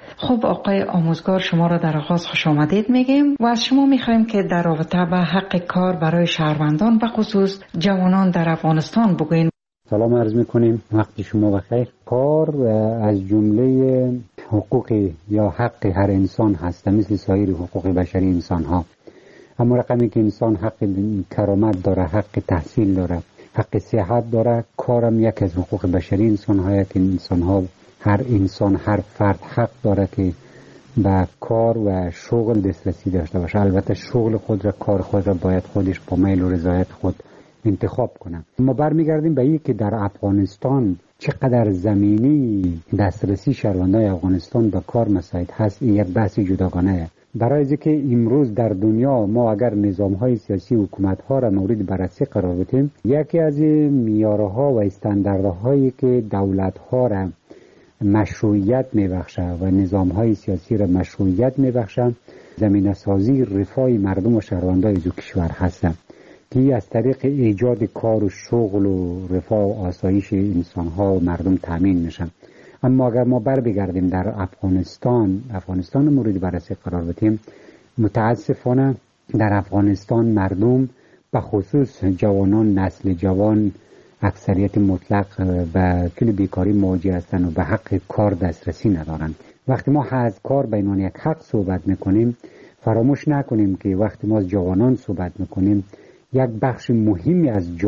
خب آقای آموزگار، شما را در آغاز خوش آمدید میگیم و از شما میخوایم که در رابطه با حق کار برای شهروندان و خصوص جوانان در افغانستان بگوین. سلام عرض میکنیم، وقت شما بخیر. کار از جمله حقوق یا حق هر انسان هست، مثل سایر حقوق بشری انسان ها. اما رقمی که انسان حق کرامت داره، حق تحصیل داره، حق صحت داره، کارم یک از حقوق بشری انسان ها که انسان ها، هر انسان، هر فرد حق داره که به کار و شغل دسترسی داشته باشه. البته شغل خود را، کار خود را باید خودش با میل و رضایت خود انتخاب کنه. ما برمیگردیم به این که در افغانستان چقدر زمینی دسترسی شهروندان افغانستان به کار مساعد هست، این یک بحث جداگانه است. برای اینکه امروز در دنیا ما اگر نظام‌های سیاسی و حکومت‌ها را مورد بررسی قرار بدیم، یکی از معیارها و استانداردهایی که دولت‌ها را مشروعیت می‌بخشه و نظام‌های سیاسی را مشروعیت می‌بخشه، زمینه‌سازی رفاه مردم و شهروندان دو کشور هست که از طریق ایجاد کار و شغل و رفاه و آسایش انسان‌ها و مردم تامین میشن. اما اگر ما بگردیم در افغانستان مورد بررسی قرار بدیم، متاسفانه در افغانستان مردم به خصوص جوانان، نسل جوان، اکثریت مطلق به کل بیکاری مواجه هستند و به حق کار دسترسی ندارند. وقتی ما از کار به عنوان یک حق صحبت میکنیم، فراموش نکنیم که وقتی ما از جوانان صحبت میکنیم، یک بخش مهمی از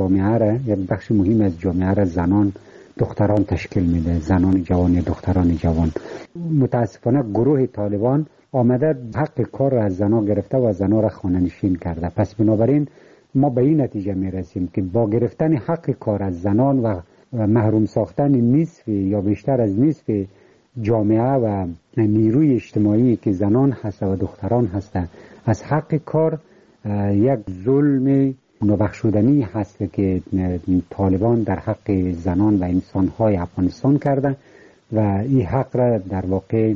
جامعه را زنان، دختران تشکیل میده، زنان جوان، دختران جوان. متاسفانه گروه طالبان آمده حق کار را از زنان گرفته و زنان را خانه نشین کرده. پس بنابراین ما به این نتیجه میرسیم که با گرفتن حق کار از زنان و محروم ساختن نصف یا بیشتر از نصف جامعه و نیروی اجتماعی که زنان هست و دختران هستند از حق کار، یک ظلم نابخشودنی هست که طالبان در حق زنان و انسان‌های افغانستان کرده و این حق را در واقع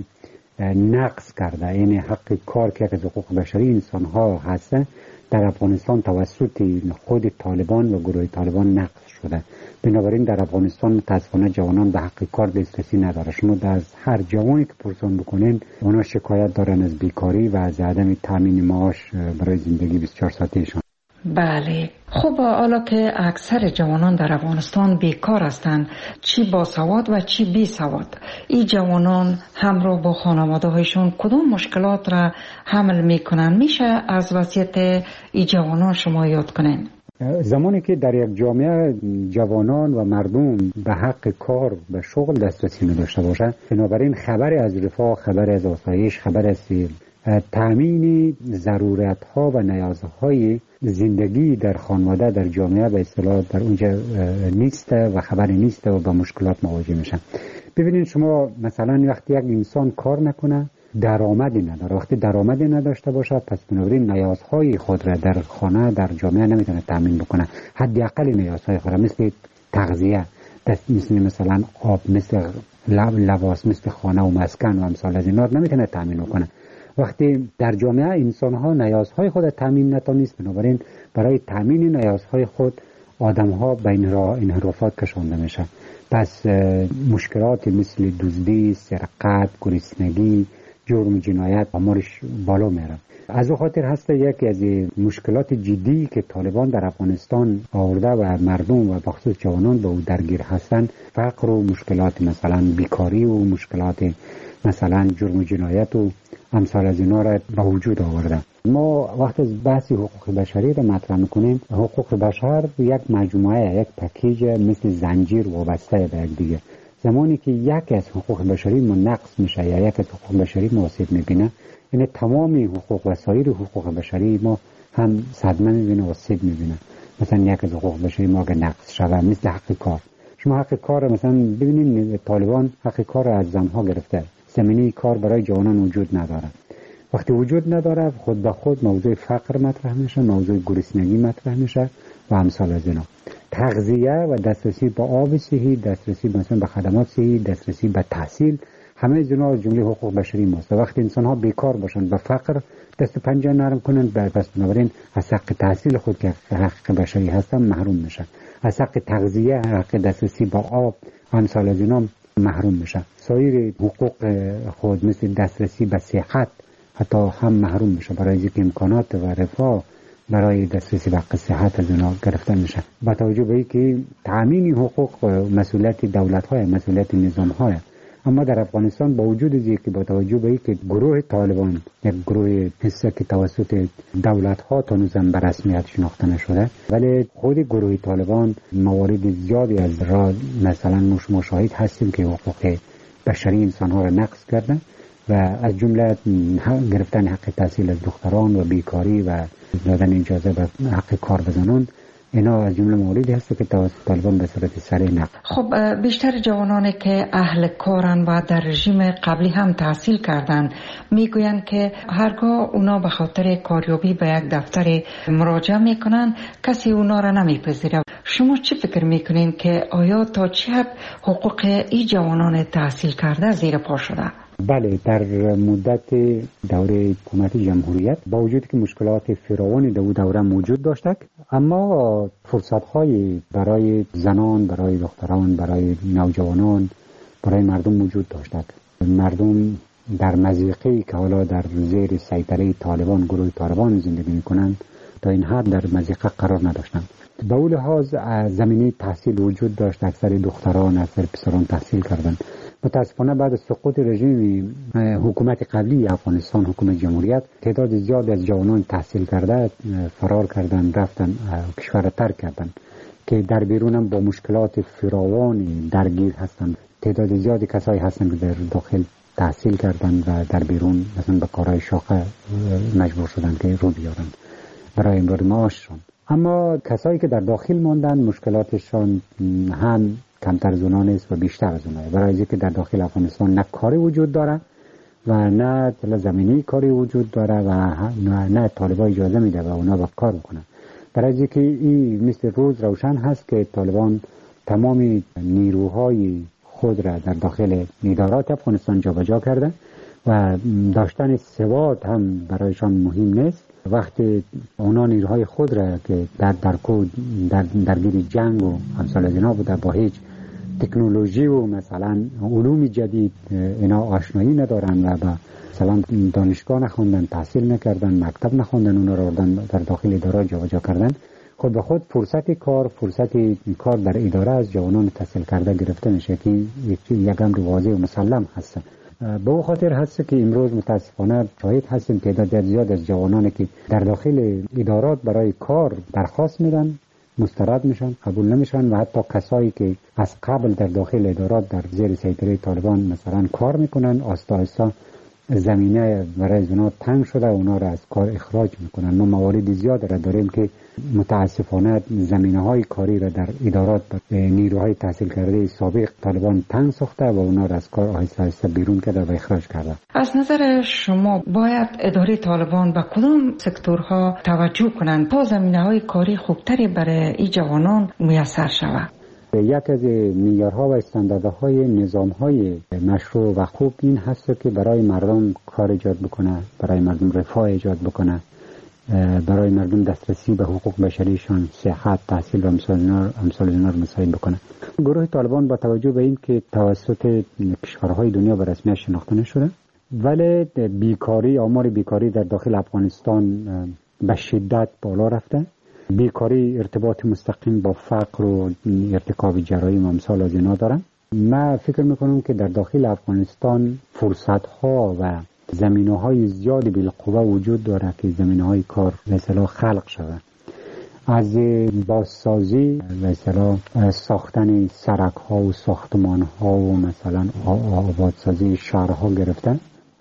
نقض کرده. این حق کار که از حقوق بشری انسان‌ها هست در افغانستان توسط خود طالبان و گروه طالبان نقض شده. بنابراین در افغانستان متاسفانه جوانان به حق کار دسترسی نداره. شما در هر جوانی که پرسان بکنین، اونا شکایت دارن از بیکاری و از عدم تامین معاش برای زندگی 24 ساعتهشان. بله. خب حالا که اکثر جوانان در افغانستان بیکار هستند، چی با سواد و چی بی سواد، این جوانان همراه با خانواده هایشون کدام مشکلات را حمل میکنن؟ میشه از وضعیت این جوانان شما یاد کنین؟ زمانی که در یک جامعه جوانان و مردم به حق کار و شغل دسترسی نداشته باشه، بنابراین خبری از رفاه، خبری از آسایش، خبری از تامین ضرورت‌ها و نیازهای زندگی در خانواده، در جامعه به اصطلاح در اونجا نیست و خبری نیست و با مشکلات مواجه میشن. ببینید شما مثلا وقتی یک انسان کار نکنه، درآمدی نداره. وقتی درآمدی نداشته باشه، پس بنابراین نیازهای خود را در خانه، در جامعه نمیتونه تامین بکنه. حداقل نیازهای خود را مثل تغذیه، مثلا آب، مثل لباس، مثل خانه و مسکن و امثال از اینا نمیتونه تامین کنه. وقتی در جامعه انسان‌ها نیازهای خود تامین نتونست، بنابراین برای تامین نیازهای خود آدم‌ها به انحرافات کشانده میشه. پس مشکلات مثل دزدی، سرقت، گرسنگی، جرم و جنایت آمارش بالا میره. از او خاطر هست یکی از مشکلات جدی که طالبان در افغانستان آورده و مردم و بخصوص جوانان به او درگیر هستند، فقر و مشکلات مثلا بیکاری و مشکلات مثلا جرم و جنایت و امثال از اینا را به وجود آورده. ما وقت از بحث حقوق بشری را مطرح میکنیم، حقوق بشر یک مجموعه، یک پکیج مثل زنجیر وابسته به یک دیگه. زمانی که یک از حقوق بشری ما نقص میشه یا یک از حقوق بشری ما آسیب میبینه، یعنی تمام حقوق و سایر حقوق بشری ما هم صدمه میبینه و آسیب میبینه. مثلا یک از حقوق بشری ما اگه نقص شود، مثل حق کار. شما حق کار مثلا ببینید طالبان حق کار را از زنها گرفته. زمینه کار برای جوانان وجود نداره. وقتی وجود نداره، خود به خود موضوع فقر مطرح میشه، موضوع گرسنگی مطرح میشه و امثال از اینا. تغذیه و دسترسی به آب صحی، دسترسی مثلا به خدمات صحی، دسترسی به تحصیل، همه از اینا از جمله حقوق بشری ماست. وقتی انسان ها بیکار باشن، به فقر دست و پنجه نرم کنن، پس بنابراین از حق تحصیل خود که حق بشری هستن محروم میشن. از حق تغذیه، حق دسترسی به آب، امثال از اینا محروم میشه. سایر حقوق خود مثل دسترسی به صحت حتی هم محروم میشه، برای اینکه امکانات و رفاه برای دسترسی به صحت از اونا گرفته میشه. با توجه به اینکه تامین حقوق مسئولیت دولت‌های، مسئولیت نظام‌های، اما در افغانستان با وجود اینکه با توجه به اینکه گروه طالبان یک گروه حسه که توسط دولت‌ها تا هنوز به رسمیت شناخته نشده، ولی خود گروه طالبان موارد زیادی از را مثلا ما شاهد هستیم که حقوق بشری انسان‌ها را نقض کردن و از جمله گرفتن حق تحصیل از دختران و بیکاری و دادن اجازه به حق کار به زنان، اینا از جمله مواردی هست که توسط طالبان به صورت سریع نقض. خب بیشتر جوانانی که اهل کارن و در رژیم قبلی هم تحصیل کردن میگویند که هرگاه اونا به خاطر کاریابی به یک دفتر مراجعه میکنن کسی اونا را نمیپذیره. شما چی فکر میکنین که آیا تا چه حد حقوق این جوانان تحصیل کرده زیر پا شده؟ بله، در مدت دوره حکومت جمهوریت با وجود که مشکلات فراوانی در دوره موجود داشتند، اما فرصت‌های برای زنان، برای دختران، برای نوجوانان، برای مردم موجود داشتند. مردم در مضیقه‌ای که حالا در زیر سیطره طالبان، گروه طالبان زندگی می‌کنند، تا این حد در مضیقه قرار نداشتند. به اون لحاظ زمینه تحصیل وجود داشت، اکثر دختران، اکثر پسران تحصیل کردند. متاسفانه بعد از سقوط رژیم حکومت قبلی افغانستان، حکومت جمهوریت، تعداد زیادی از جوانان تحصیل کرده فرار کردند، رفتن کشور ترک کردند که در بیرون هم با مشکلات فراوانی درگیر هستند. تعداد زیادی کسایی هستند که در داخل تحصیل کردند و در بیرون مثلا به کارهای شاخه مجبور شدند که رو بیارند برای امرار معاششان. اما کسایی که در داخل ماندند مشکلاتشان هم کمتر از اونها نیست و بیشتر از اونها، برای اینکه در داخل افغانستان نه کاری وجود داره و نه زمینی کاری وجود داره و نه طالبان اجازه میده و اونا با کار بکنن. برای اینکه این مثل روز روشن هست که طالبان تمام نیروهای خود را در داخل ادارات افغانستان جابجا کرده و داشتن سواد هم برایشان مهم نیست. وقتی اونا نیروهای خود را که درگیر جنگ و امثال از اینا بوده، با هیچ تکنولوژی و مثلا علوم جدید اینا آشنایی ندارن و با مثلا دانشگاه نخوندن، تحصیل نکردن، مکتب نخوندن، اونا را در داخل اداره جابجا کردن، خود به خود فرصت کار در اداره از جوانان تحصیل کرده گرفته میشه که یک امر واضح و مسلم هست. به او خاطر هست که امروز متاسفانه شاهد هستیم که تعداد زیاد از جوانانی که در داخل ادارات برای کار درخواست میدن مسترد میشن، قبول نمیشن و حتی کسایی که از قبل در داخل ادارات در زیر سیطره طالبان مثلا کار میکنن، آستا آستا زمینه برای اونا تنگ شده و اونا را از کار اخراج میکنن. ما موارد زیاد را داریم که متاسفانه زمینه‌های کاری را در ادارات نیروهای تحصیل کرده سابق طالبان تنگ ساخته و اونا را از کار آهسته آهسته بیرون کرده و اخراج کرده. از نظر شما باید اداره طالبان به کدام سکتورها توجه کنند تا زمینه‌های کاری خوبتری برای این جوانان میسر شود؟ یک از معیارها و استانداردهای نظام‌های مشروع و خوب این هست که برای مردم کار ایجاد بکنه، برای مردم رفاه ایجاد بکنه، برای مردم دسترسی به حقوق بشریشان، صحت، تحصیل و امثال اینا رو مساعد بکنه. گروه طالبان با توجه به این که توسط کشورهای دنیا به رسمیت شناخته نشده، ولی آمار بیکاری در داخل افغانستان به شدت بالا رفته. بیکاری ارتباط مستقیم با فقر و ارتکاب جرایم و امثال از اینا دارن. من فکر میکنم که در داخل افغانستان فرصت‌ها و زمینه‌های زیادی بالقوه وجود داره که زمینه‌های کار مثلا خلق شده، از بازسازی مثلا ساختن سرک‌ها و ساختمان‌ها و مثلا آبادسازی شهرها گرفتن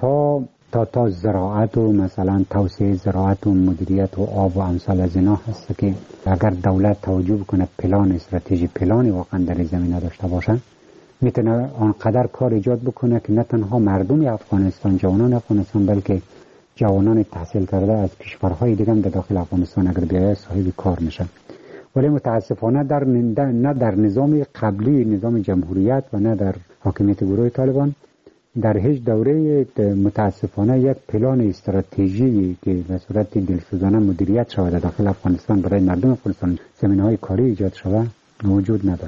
تا زراعت و مثلا توسعه زراعت و مدیریت و آب و امثال از اینا هست که اگر دولت توجه بکنه پلان استراتژی پلانی واقعا در زمینه داشته باشه میتونه آنقدر کار ایجاد بکنه که نه تنها مردم افغانستان، جوانان افغانستان، بلکه جوانان تحصیل کرده از کشورهای دیگه هم در داخل افغانستان اگر بیاید صاحب کار میشن. ولی متاسفانه نه در نظام قبلی، نظام جمهوریت و نه در حاکمیت گروه طالبان در هیچ دوره متاسفانه یک پلان استراتژی که به صورت دلسوزانه مدیریت شود داخل افغانستان برای مردم افغانستان زمینه‌های کاری ایجاد شود وجود نداشته.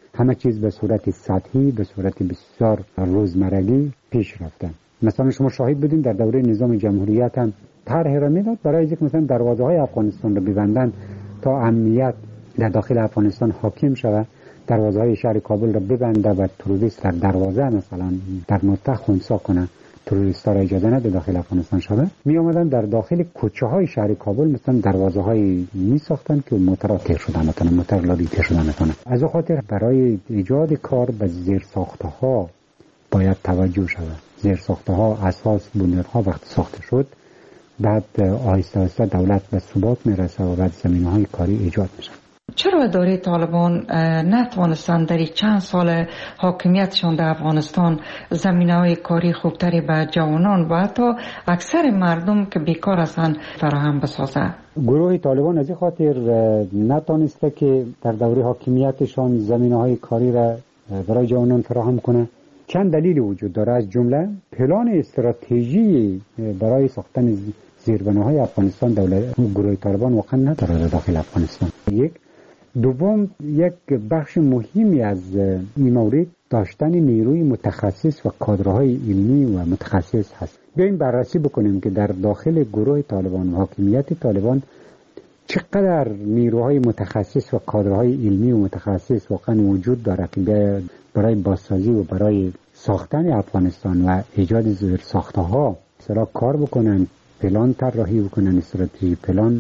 همه چیز به صورت سطحی، به صورت بسیار روزمرگی پیش رفته. مثلا شما شاهد بودین در دوره نظام جمهوریت هم طرح را میداد برای اینکه مثلا دروازه های افغانستان رو ببندن تا امنیت در داخل افغانستان حاکم شود، دروازه های شهر کابل را ببنده و تروریست در دروازه مثلا در نقطه خنثی کنه، تروریستا را اجازه نده داخل افغانستان شود. می آمدن در داخل کوچه های شهر کابل مثلا دروازه های می ساختن که موتر تیر شدن مثلا موتر لابی تیر شدن مثلا. از اون خاطر برای ایجاد کار به زیر ساخته ها باید توجه شود. زیر ساخته ها، اساس، بنیادها وقت ساخته شد، بعد آهسته آهسته دولت به ثبات میرسه و بعد زمینه های کاری ایجاد میشه. چرا اداره طالبان نتوانستند در چند سال حاکمیتشان در افغانستان زمینه‌های کاری خوبتری به جوانان و حتی اکثر مردم که بیکار هستند فراهم بسازد؟ گروه طالبان از این خاطر نتوانسته که در دوره حاکمیتشان زمینه‌های کاری را برای جوانان فراهم کنه. چند دلیل وجود داره، از جمله پلان استراتژی برای ساختن زیربناهای افغانستان دولت گروه طالبان واقعا نداره در داخل افغانستان. یک دوم، یک بخش مهمی از این مورد داشتن نیروی متخصص و کادرهای علمی و متخصص هست. بیاین بررسی بکنیم که در داخل گروه طالبان و حاکمیت طالبان چقدر نیروهای متخصص و کادرهای علمی و متخصص واقعا وجود داره که برای بازسازی و برای ساختن افغانستان و ایجاد زیرساخت‌ها ها مثلا کار بکنن، پلان طراحی بکنن، استراتژی پلان،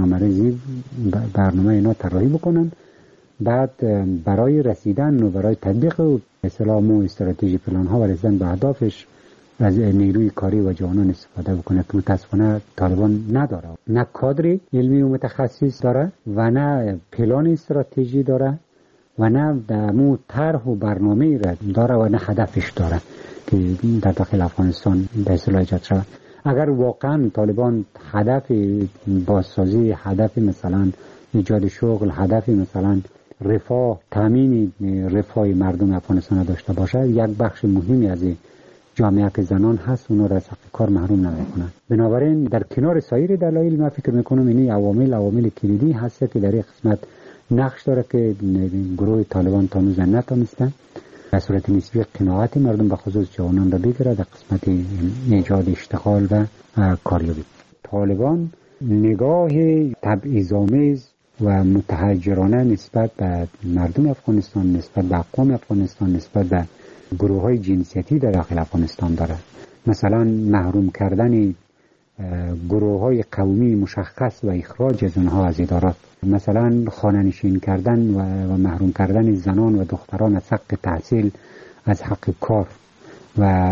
برنامه اینا طراحی بکنن، بعد برای رسیدن و برای تطبیق اسلام و استراتژی پلان ها و رسیدن به اهدافش از نیروی کاری و جوانان استفاده بکنه که متاسفانه طالبان نداره. نه کادر علمی و متخصص داره و نه پلان استراتژی داره و نه دمو طرح و برنامه داره و نه هدفش داره که در داخل افغانستان به اصطلاح ایجاد شود. اگر واقعا طالبان هدف بازسازی، هدف مثلا ایجاد شغل، هدف مثلا رفاه، تامین رفاه مردم افغانستان داشته باشه، یک بخش مهمی از جامعه که زنان هست اونا را از حق کار محروم نمیکنن. بنابراین در کنار سایر دلایل من فکر میکنم این عوامل کلیدی هست که در این قسمت نقش داره که گروه طالبان تا هنوز نتونستن به صورت نسبی قناعت مردم به خصوص جوانان را بگیره در قسمت ایجاد اشتغال و کاریابی. طالبان نگاه تبعیض‌آمیز و متحجرانه نسبت به مردم افغانستان، نسبت به اقوام افغانستان، نسبت به گروه های جنسیتی در داخل افغانستان داره. مثلا محروم کردن گروه های قومی مشخص و اخراج از اونها از ادارات، مثلا خانه‌نشین کردن و محروم کردن زنان و دختران از حق تحصیل، از حق کار و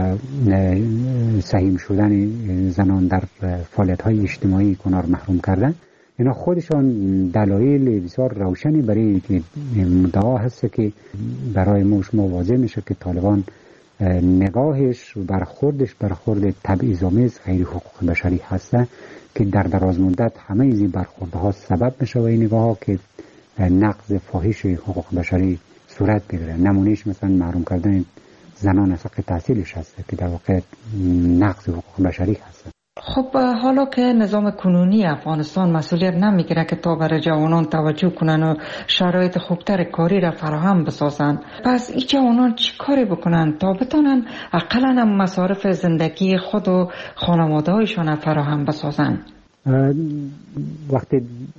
سهیم شدن زنان در فعالیت‌های اجتماعی کنار محروم کردن. اینا خودشان دلایل بسیار روشنی برای مدعا هست که برای ما شما واضح میشه که طالبان نگاهش و برخورد تبعیض‌آمیز غیر حقوق بشری هسته که در دراز مدت همه این برخوردها سبب میشه و این نگاه‌ها که نقض فاحش حقوق بشری صورت بگیره. نمونهش مثلا محروم کردن زنان از حق تحصیلش هست که در واقع نقض حقوق بشری هست. خب حالا که نظام کنونی افغانستان مسئولیت نمیگیره که تا برای جوانان توجه کنن و شرایط خوبتر کاری را فراهم بسازن، پس این جوانان چی کاری بکنن تا بتونن اقلا هم مصارف زندگی خود و خانواده هایشان فراهم بسازن؟ وقتی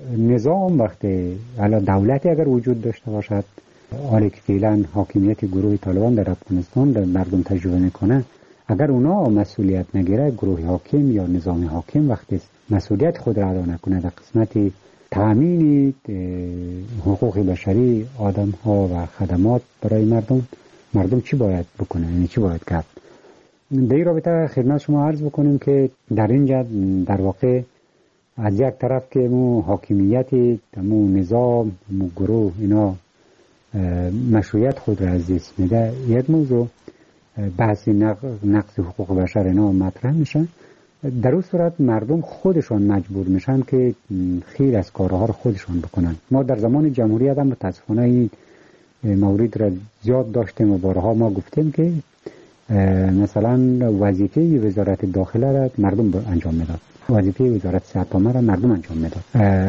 دولتی اگر وجود داشته باشد، حالی که فعلا حاکمیت گروه طالبان در افغانستان در مردم تجربه میکنه، اگر اونا مسئولیت نگیره، گروه حاکم یا نظام حاکم وقتی مسئولیت خود را ادا نکنه در قسمت تامین حقوق بشری آدم ها و خدمات برای مردم چی باید بکنه، یعنی چی باید کرد؟ در این رابطه خدمت شما عرض بکنیم که در اینجا در واقع از یک طرف که مو حاکمیت مو نظام مو گروه اینا مشروعیت خود را از دست میده، یک موضوع بحث نقض حقوق بشر اینا مطرح میشن. در اون صورت مردم خودشان مجبور میشن که خیلی از کارها رو خودشان بکنن. ما در زمان جمهوریت هم متاسفانه این مورد را زیاد داشتیم و بارها ما گفتیم که مثلا وظیفه وزارت داخله را مردم انجام میداد، وظیفه وزارت صحت عامه را مردم انجام میداد.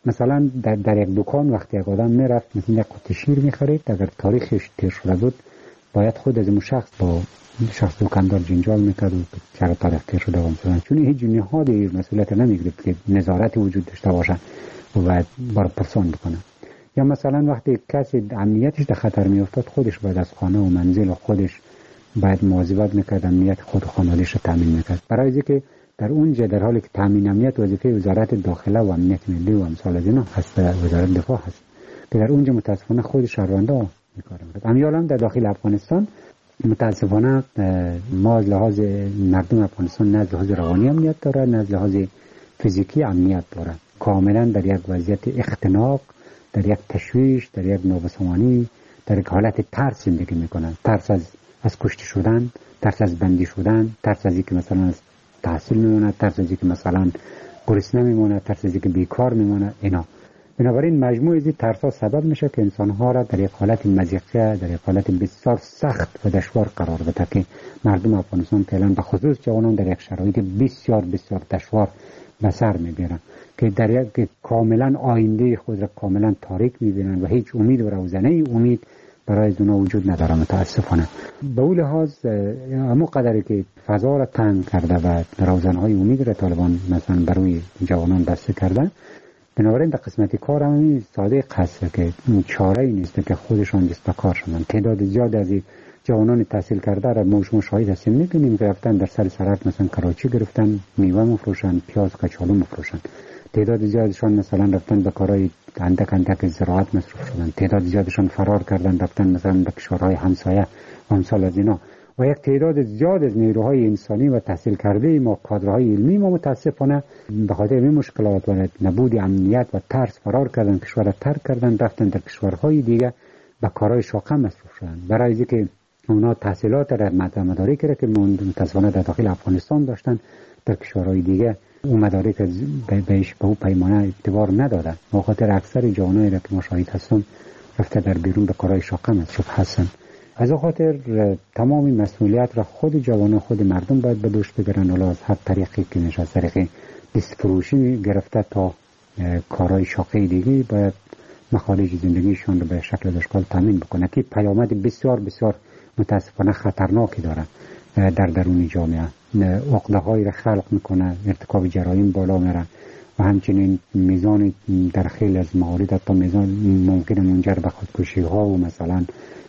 مثلا در یک دکان وقتی یک آدم میرفت مثلا یک قطعه شیر میخرید، اگر تاریخش تیر شده بود باید خود از اون شخص با شخص دکاندار جنجال میکرد و چرا تاریخ تیر شده و مثلا، چون هیچ نهادی مسئولیت نمیگرفت که نظارت وجود داشته باشه و باید پرسان بکنه. یا مثلا وقتی کسی امنیتش در خطر میافتاد خودش باید از خانه و منزل و خودش باید مواظبت میکرد، امنیت خود و خانواده‌اش رو تامین میکرد. برای اینکه در اونجا در حالی که تامین امنیت وظیفه وزارت داخله و امنیت ملی و امثال از اینا هست، وزارت دفاع هست، که در اونجا متاسفانه خود شهروندا میکارن. امیال هم در داخل افغانستان متاسفانه ما از لحاظ مردم افغانستان نه از لحاظ روانی امنیت داره نه از لحاظ فیزیکی امنیت داره. کاملا در یک وضعیت اختناق، در یک تشویش، در یک نابسامانی، در یک حالت ترس زندگی میکنن. ترس از کشته شدن، ترس از بندی شدن، ترس از اینکه مثلا از تحصیل میمونه، ترس از اینکه مثلا گرسنه میمونه، ترس از اینکه بیکار میمونه. اینا بنابراین مجموع از این ترس‌ها سبب میشه که انسان‌ها را در یک حالت مضیقه، در یک حالت بسیار سخت و دشوار قرار بده که مردم افغانستان فعلا به خصوص جوانان در یک شرایط بسیار بسیار دشوار به سر میبرن که در یک کاملا آینده خود را کاملا تاریک میبینن و هیچ امید و روزنه امید برای اونا وجود نداره متاسفانه. به اون لحاظ همون قدری که فضا را تنگ کرده و روزنهای امید را طالبان مثلا برای جوانان بسته کرده، بنابراین در قسمت کار هم ساده قصه که چاره‌ای نیست که خودشان دست به کار شدن. تعداد زیاد از جوانان تحصیل کرده را ما شاهد هستیم، می‌بینیم که رفتن در سر سرعت مثلا کراچی گرفتن، میوه می‌فروشن، پیاز کچالو می‌فروشن. تعداد زیادشان مثلا رفتن به کارهای اندک زراعت مصروف شدن. تعداد زیادشان فرار کردن رفتن مثلا به کشورهای همسایه و امثال از اینا. و یک تعداد زیاد از نیروهای انسانی و تحصیل کرده ما، کادرهای علمی ما متاسفانه به خاطر این مشکلات و نبود امنیت و ترس فرار کردن، کشور را ترک کردن، رفتن در کشورهای دیگه به کارهای شاقه مصروف شدن. برای اینکه اونا تحصیلات را مدارکی را که متاسفانه در داخل افغانستان داشتن در کشورهای دیگه اون مدارک بهش به اون پیمانه اعتبار ندادن. به خاطر اکثر جوانایی را که مشاهد هستم رفته در بیرون به کارهای شاقه مصروف هستن. از خاطر تمام مسئولیت را خود جوانان، خود مردم باید به دوش بگیرن، ولی از هر طریقی که میشه، از طریق دست فروشی گرفته تا کارهای شاقه دیگه باید مخارج زندگیشان رو به شکل اشکال تامین بکنه که پیامد بسیار بسیار متاسفانه خطرناکی داره در درون جامعه. عقده‌هایی را خلق میکنه، ارتکاب جرایم بالا میره و همچنین میزان در خیلی از موارد تا میزان ممکن منجر به خودکشی ها و مثلا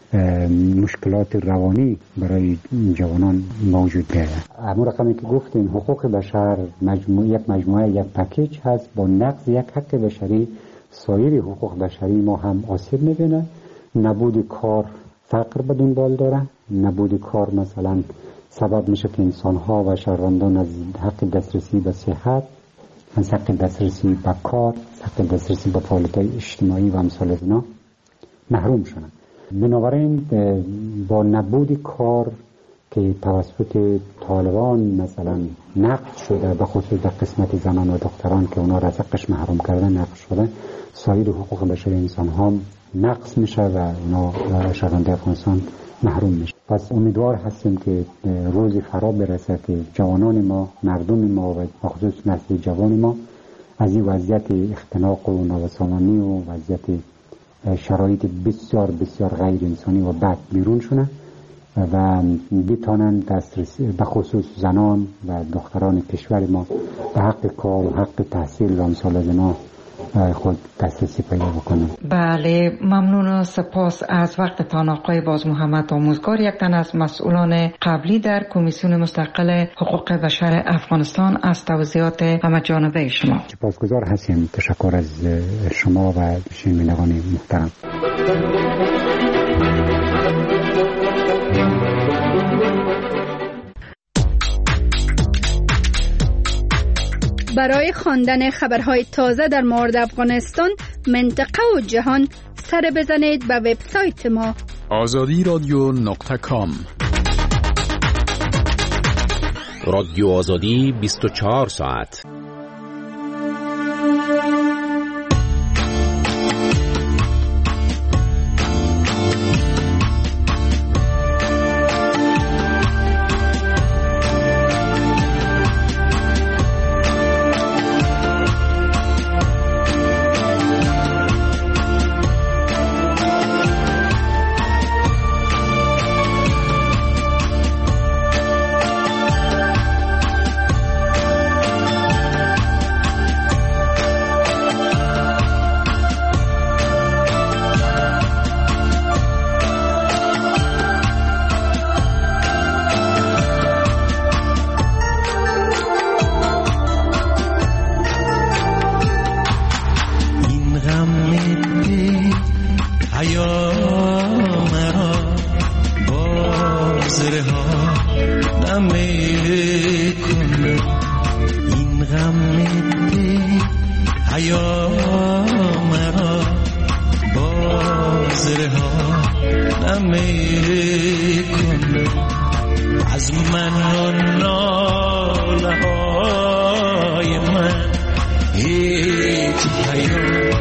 مشکلات روانی برای جوانان موجود داره. اما رقمی که گفتیم حقوق بشر یک مجموعه یک پکیج هست. با نقض یک حق بشری سایر حقوق بشری ما هم آسیب میبینه. نبود کار فقر به دنبال داره. نبود کار مثلا سبب میشه که انسان‌ها و شهروندان از حق دسترسی به صحت، از حق دسترسی به کار، حق دسترسی به فعالیت‌های اجتماعی و امثال از اینا محروم شدن. بنابراین با نبود کار که توسط طالبان مثلا نقض شده، به خصوص در قسمت زنان و دختران که اونا را از حقش محروم کردن نقض شده، سایر حقوق بشری انسان ها نقض میشه و اونا شهروندان افغانستان محروم میشه. پس امیدوار هستیم که روزی فرا برسه که جوانان ما، مردم ما و بخصوص نسل جوان ما از این وضعیت اختناق و نابسامانی و وضعیت شرایط بسیار بسیار غیر انسانی و بد بیرون شونه و بتانن دسترسی به خصوص زنان و دختران کشور ما به حق کار و حق تحصیل و امثال از اینا خود دسترسی پیدا بکنن. بله، ممنون و سپاس از وقتتان آقای باز محمد آموزگار، یک تن از مسئولان قبلی در کمیسیون مستقل حقوق بشر افغانستان، از توضیحات همه جانبه شما. سپاسگزار هستیم. تشکر از شما و شنوندگان محترم. برای خواندن خبرهای تازه در مورد افغانستان، منطقه و جهان، سر بزنید به وبسایت ما azadiradio.com. رادیو آزادی 24 ساعت. من و ناله های من هیچ پیام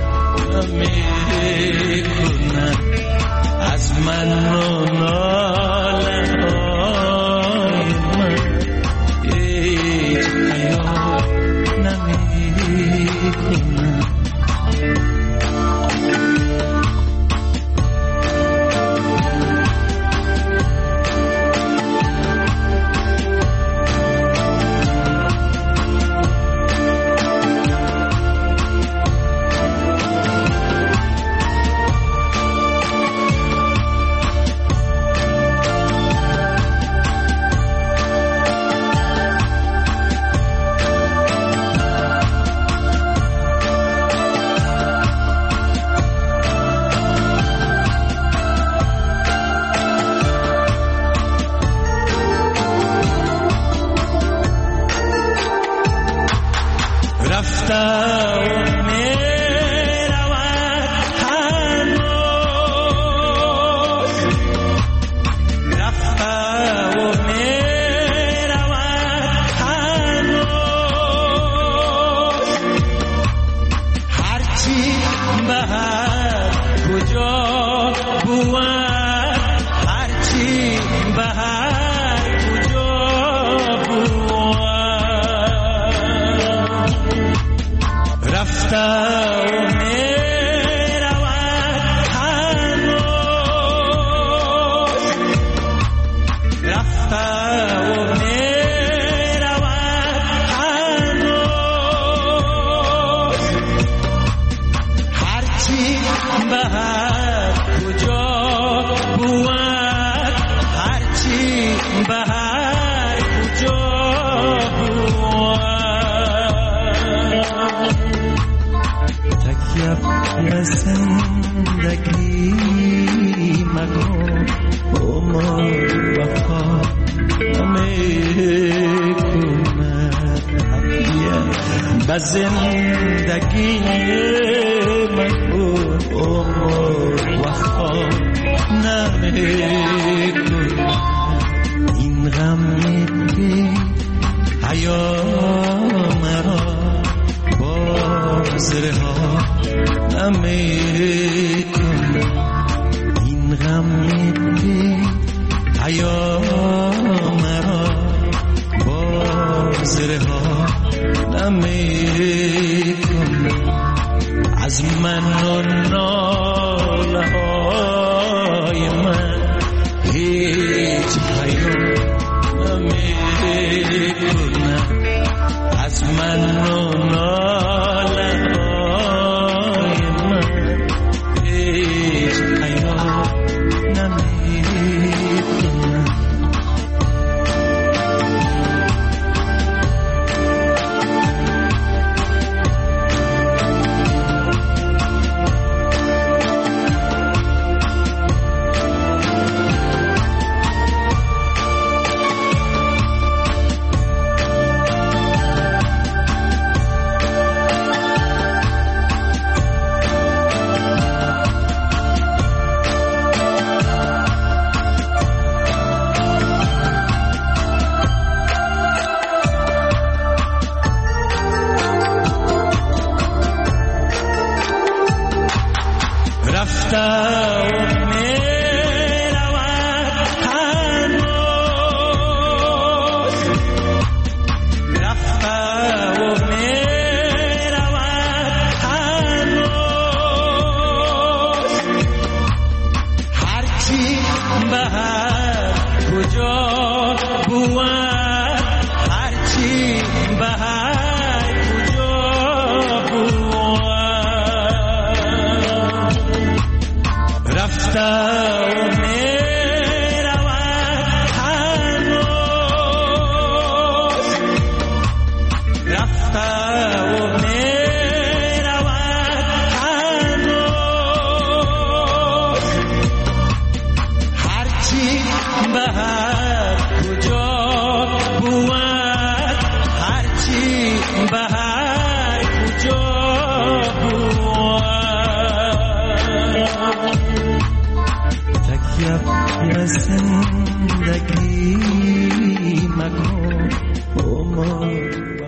نمیکنن، از من و ناله های من هیچ پیام نمیکنن. زندگی من وفا نمیکنه، این غم بی حیا مرا بازرها نمیکنه، این غم بی حیا مرا بازرها نمیکنه، از من و ناله های من هیچ پیام نمیکنه، از من و ناله های من هیچ پیام نمیکنه. مکن عمر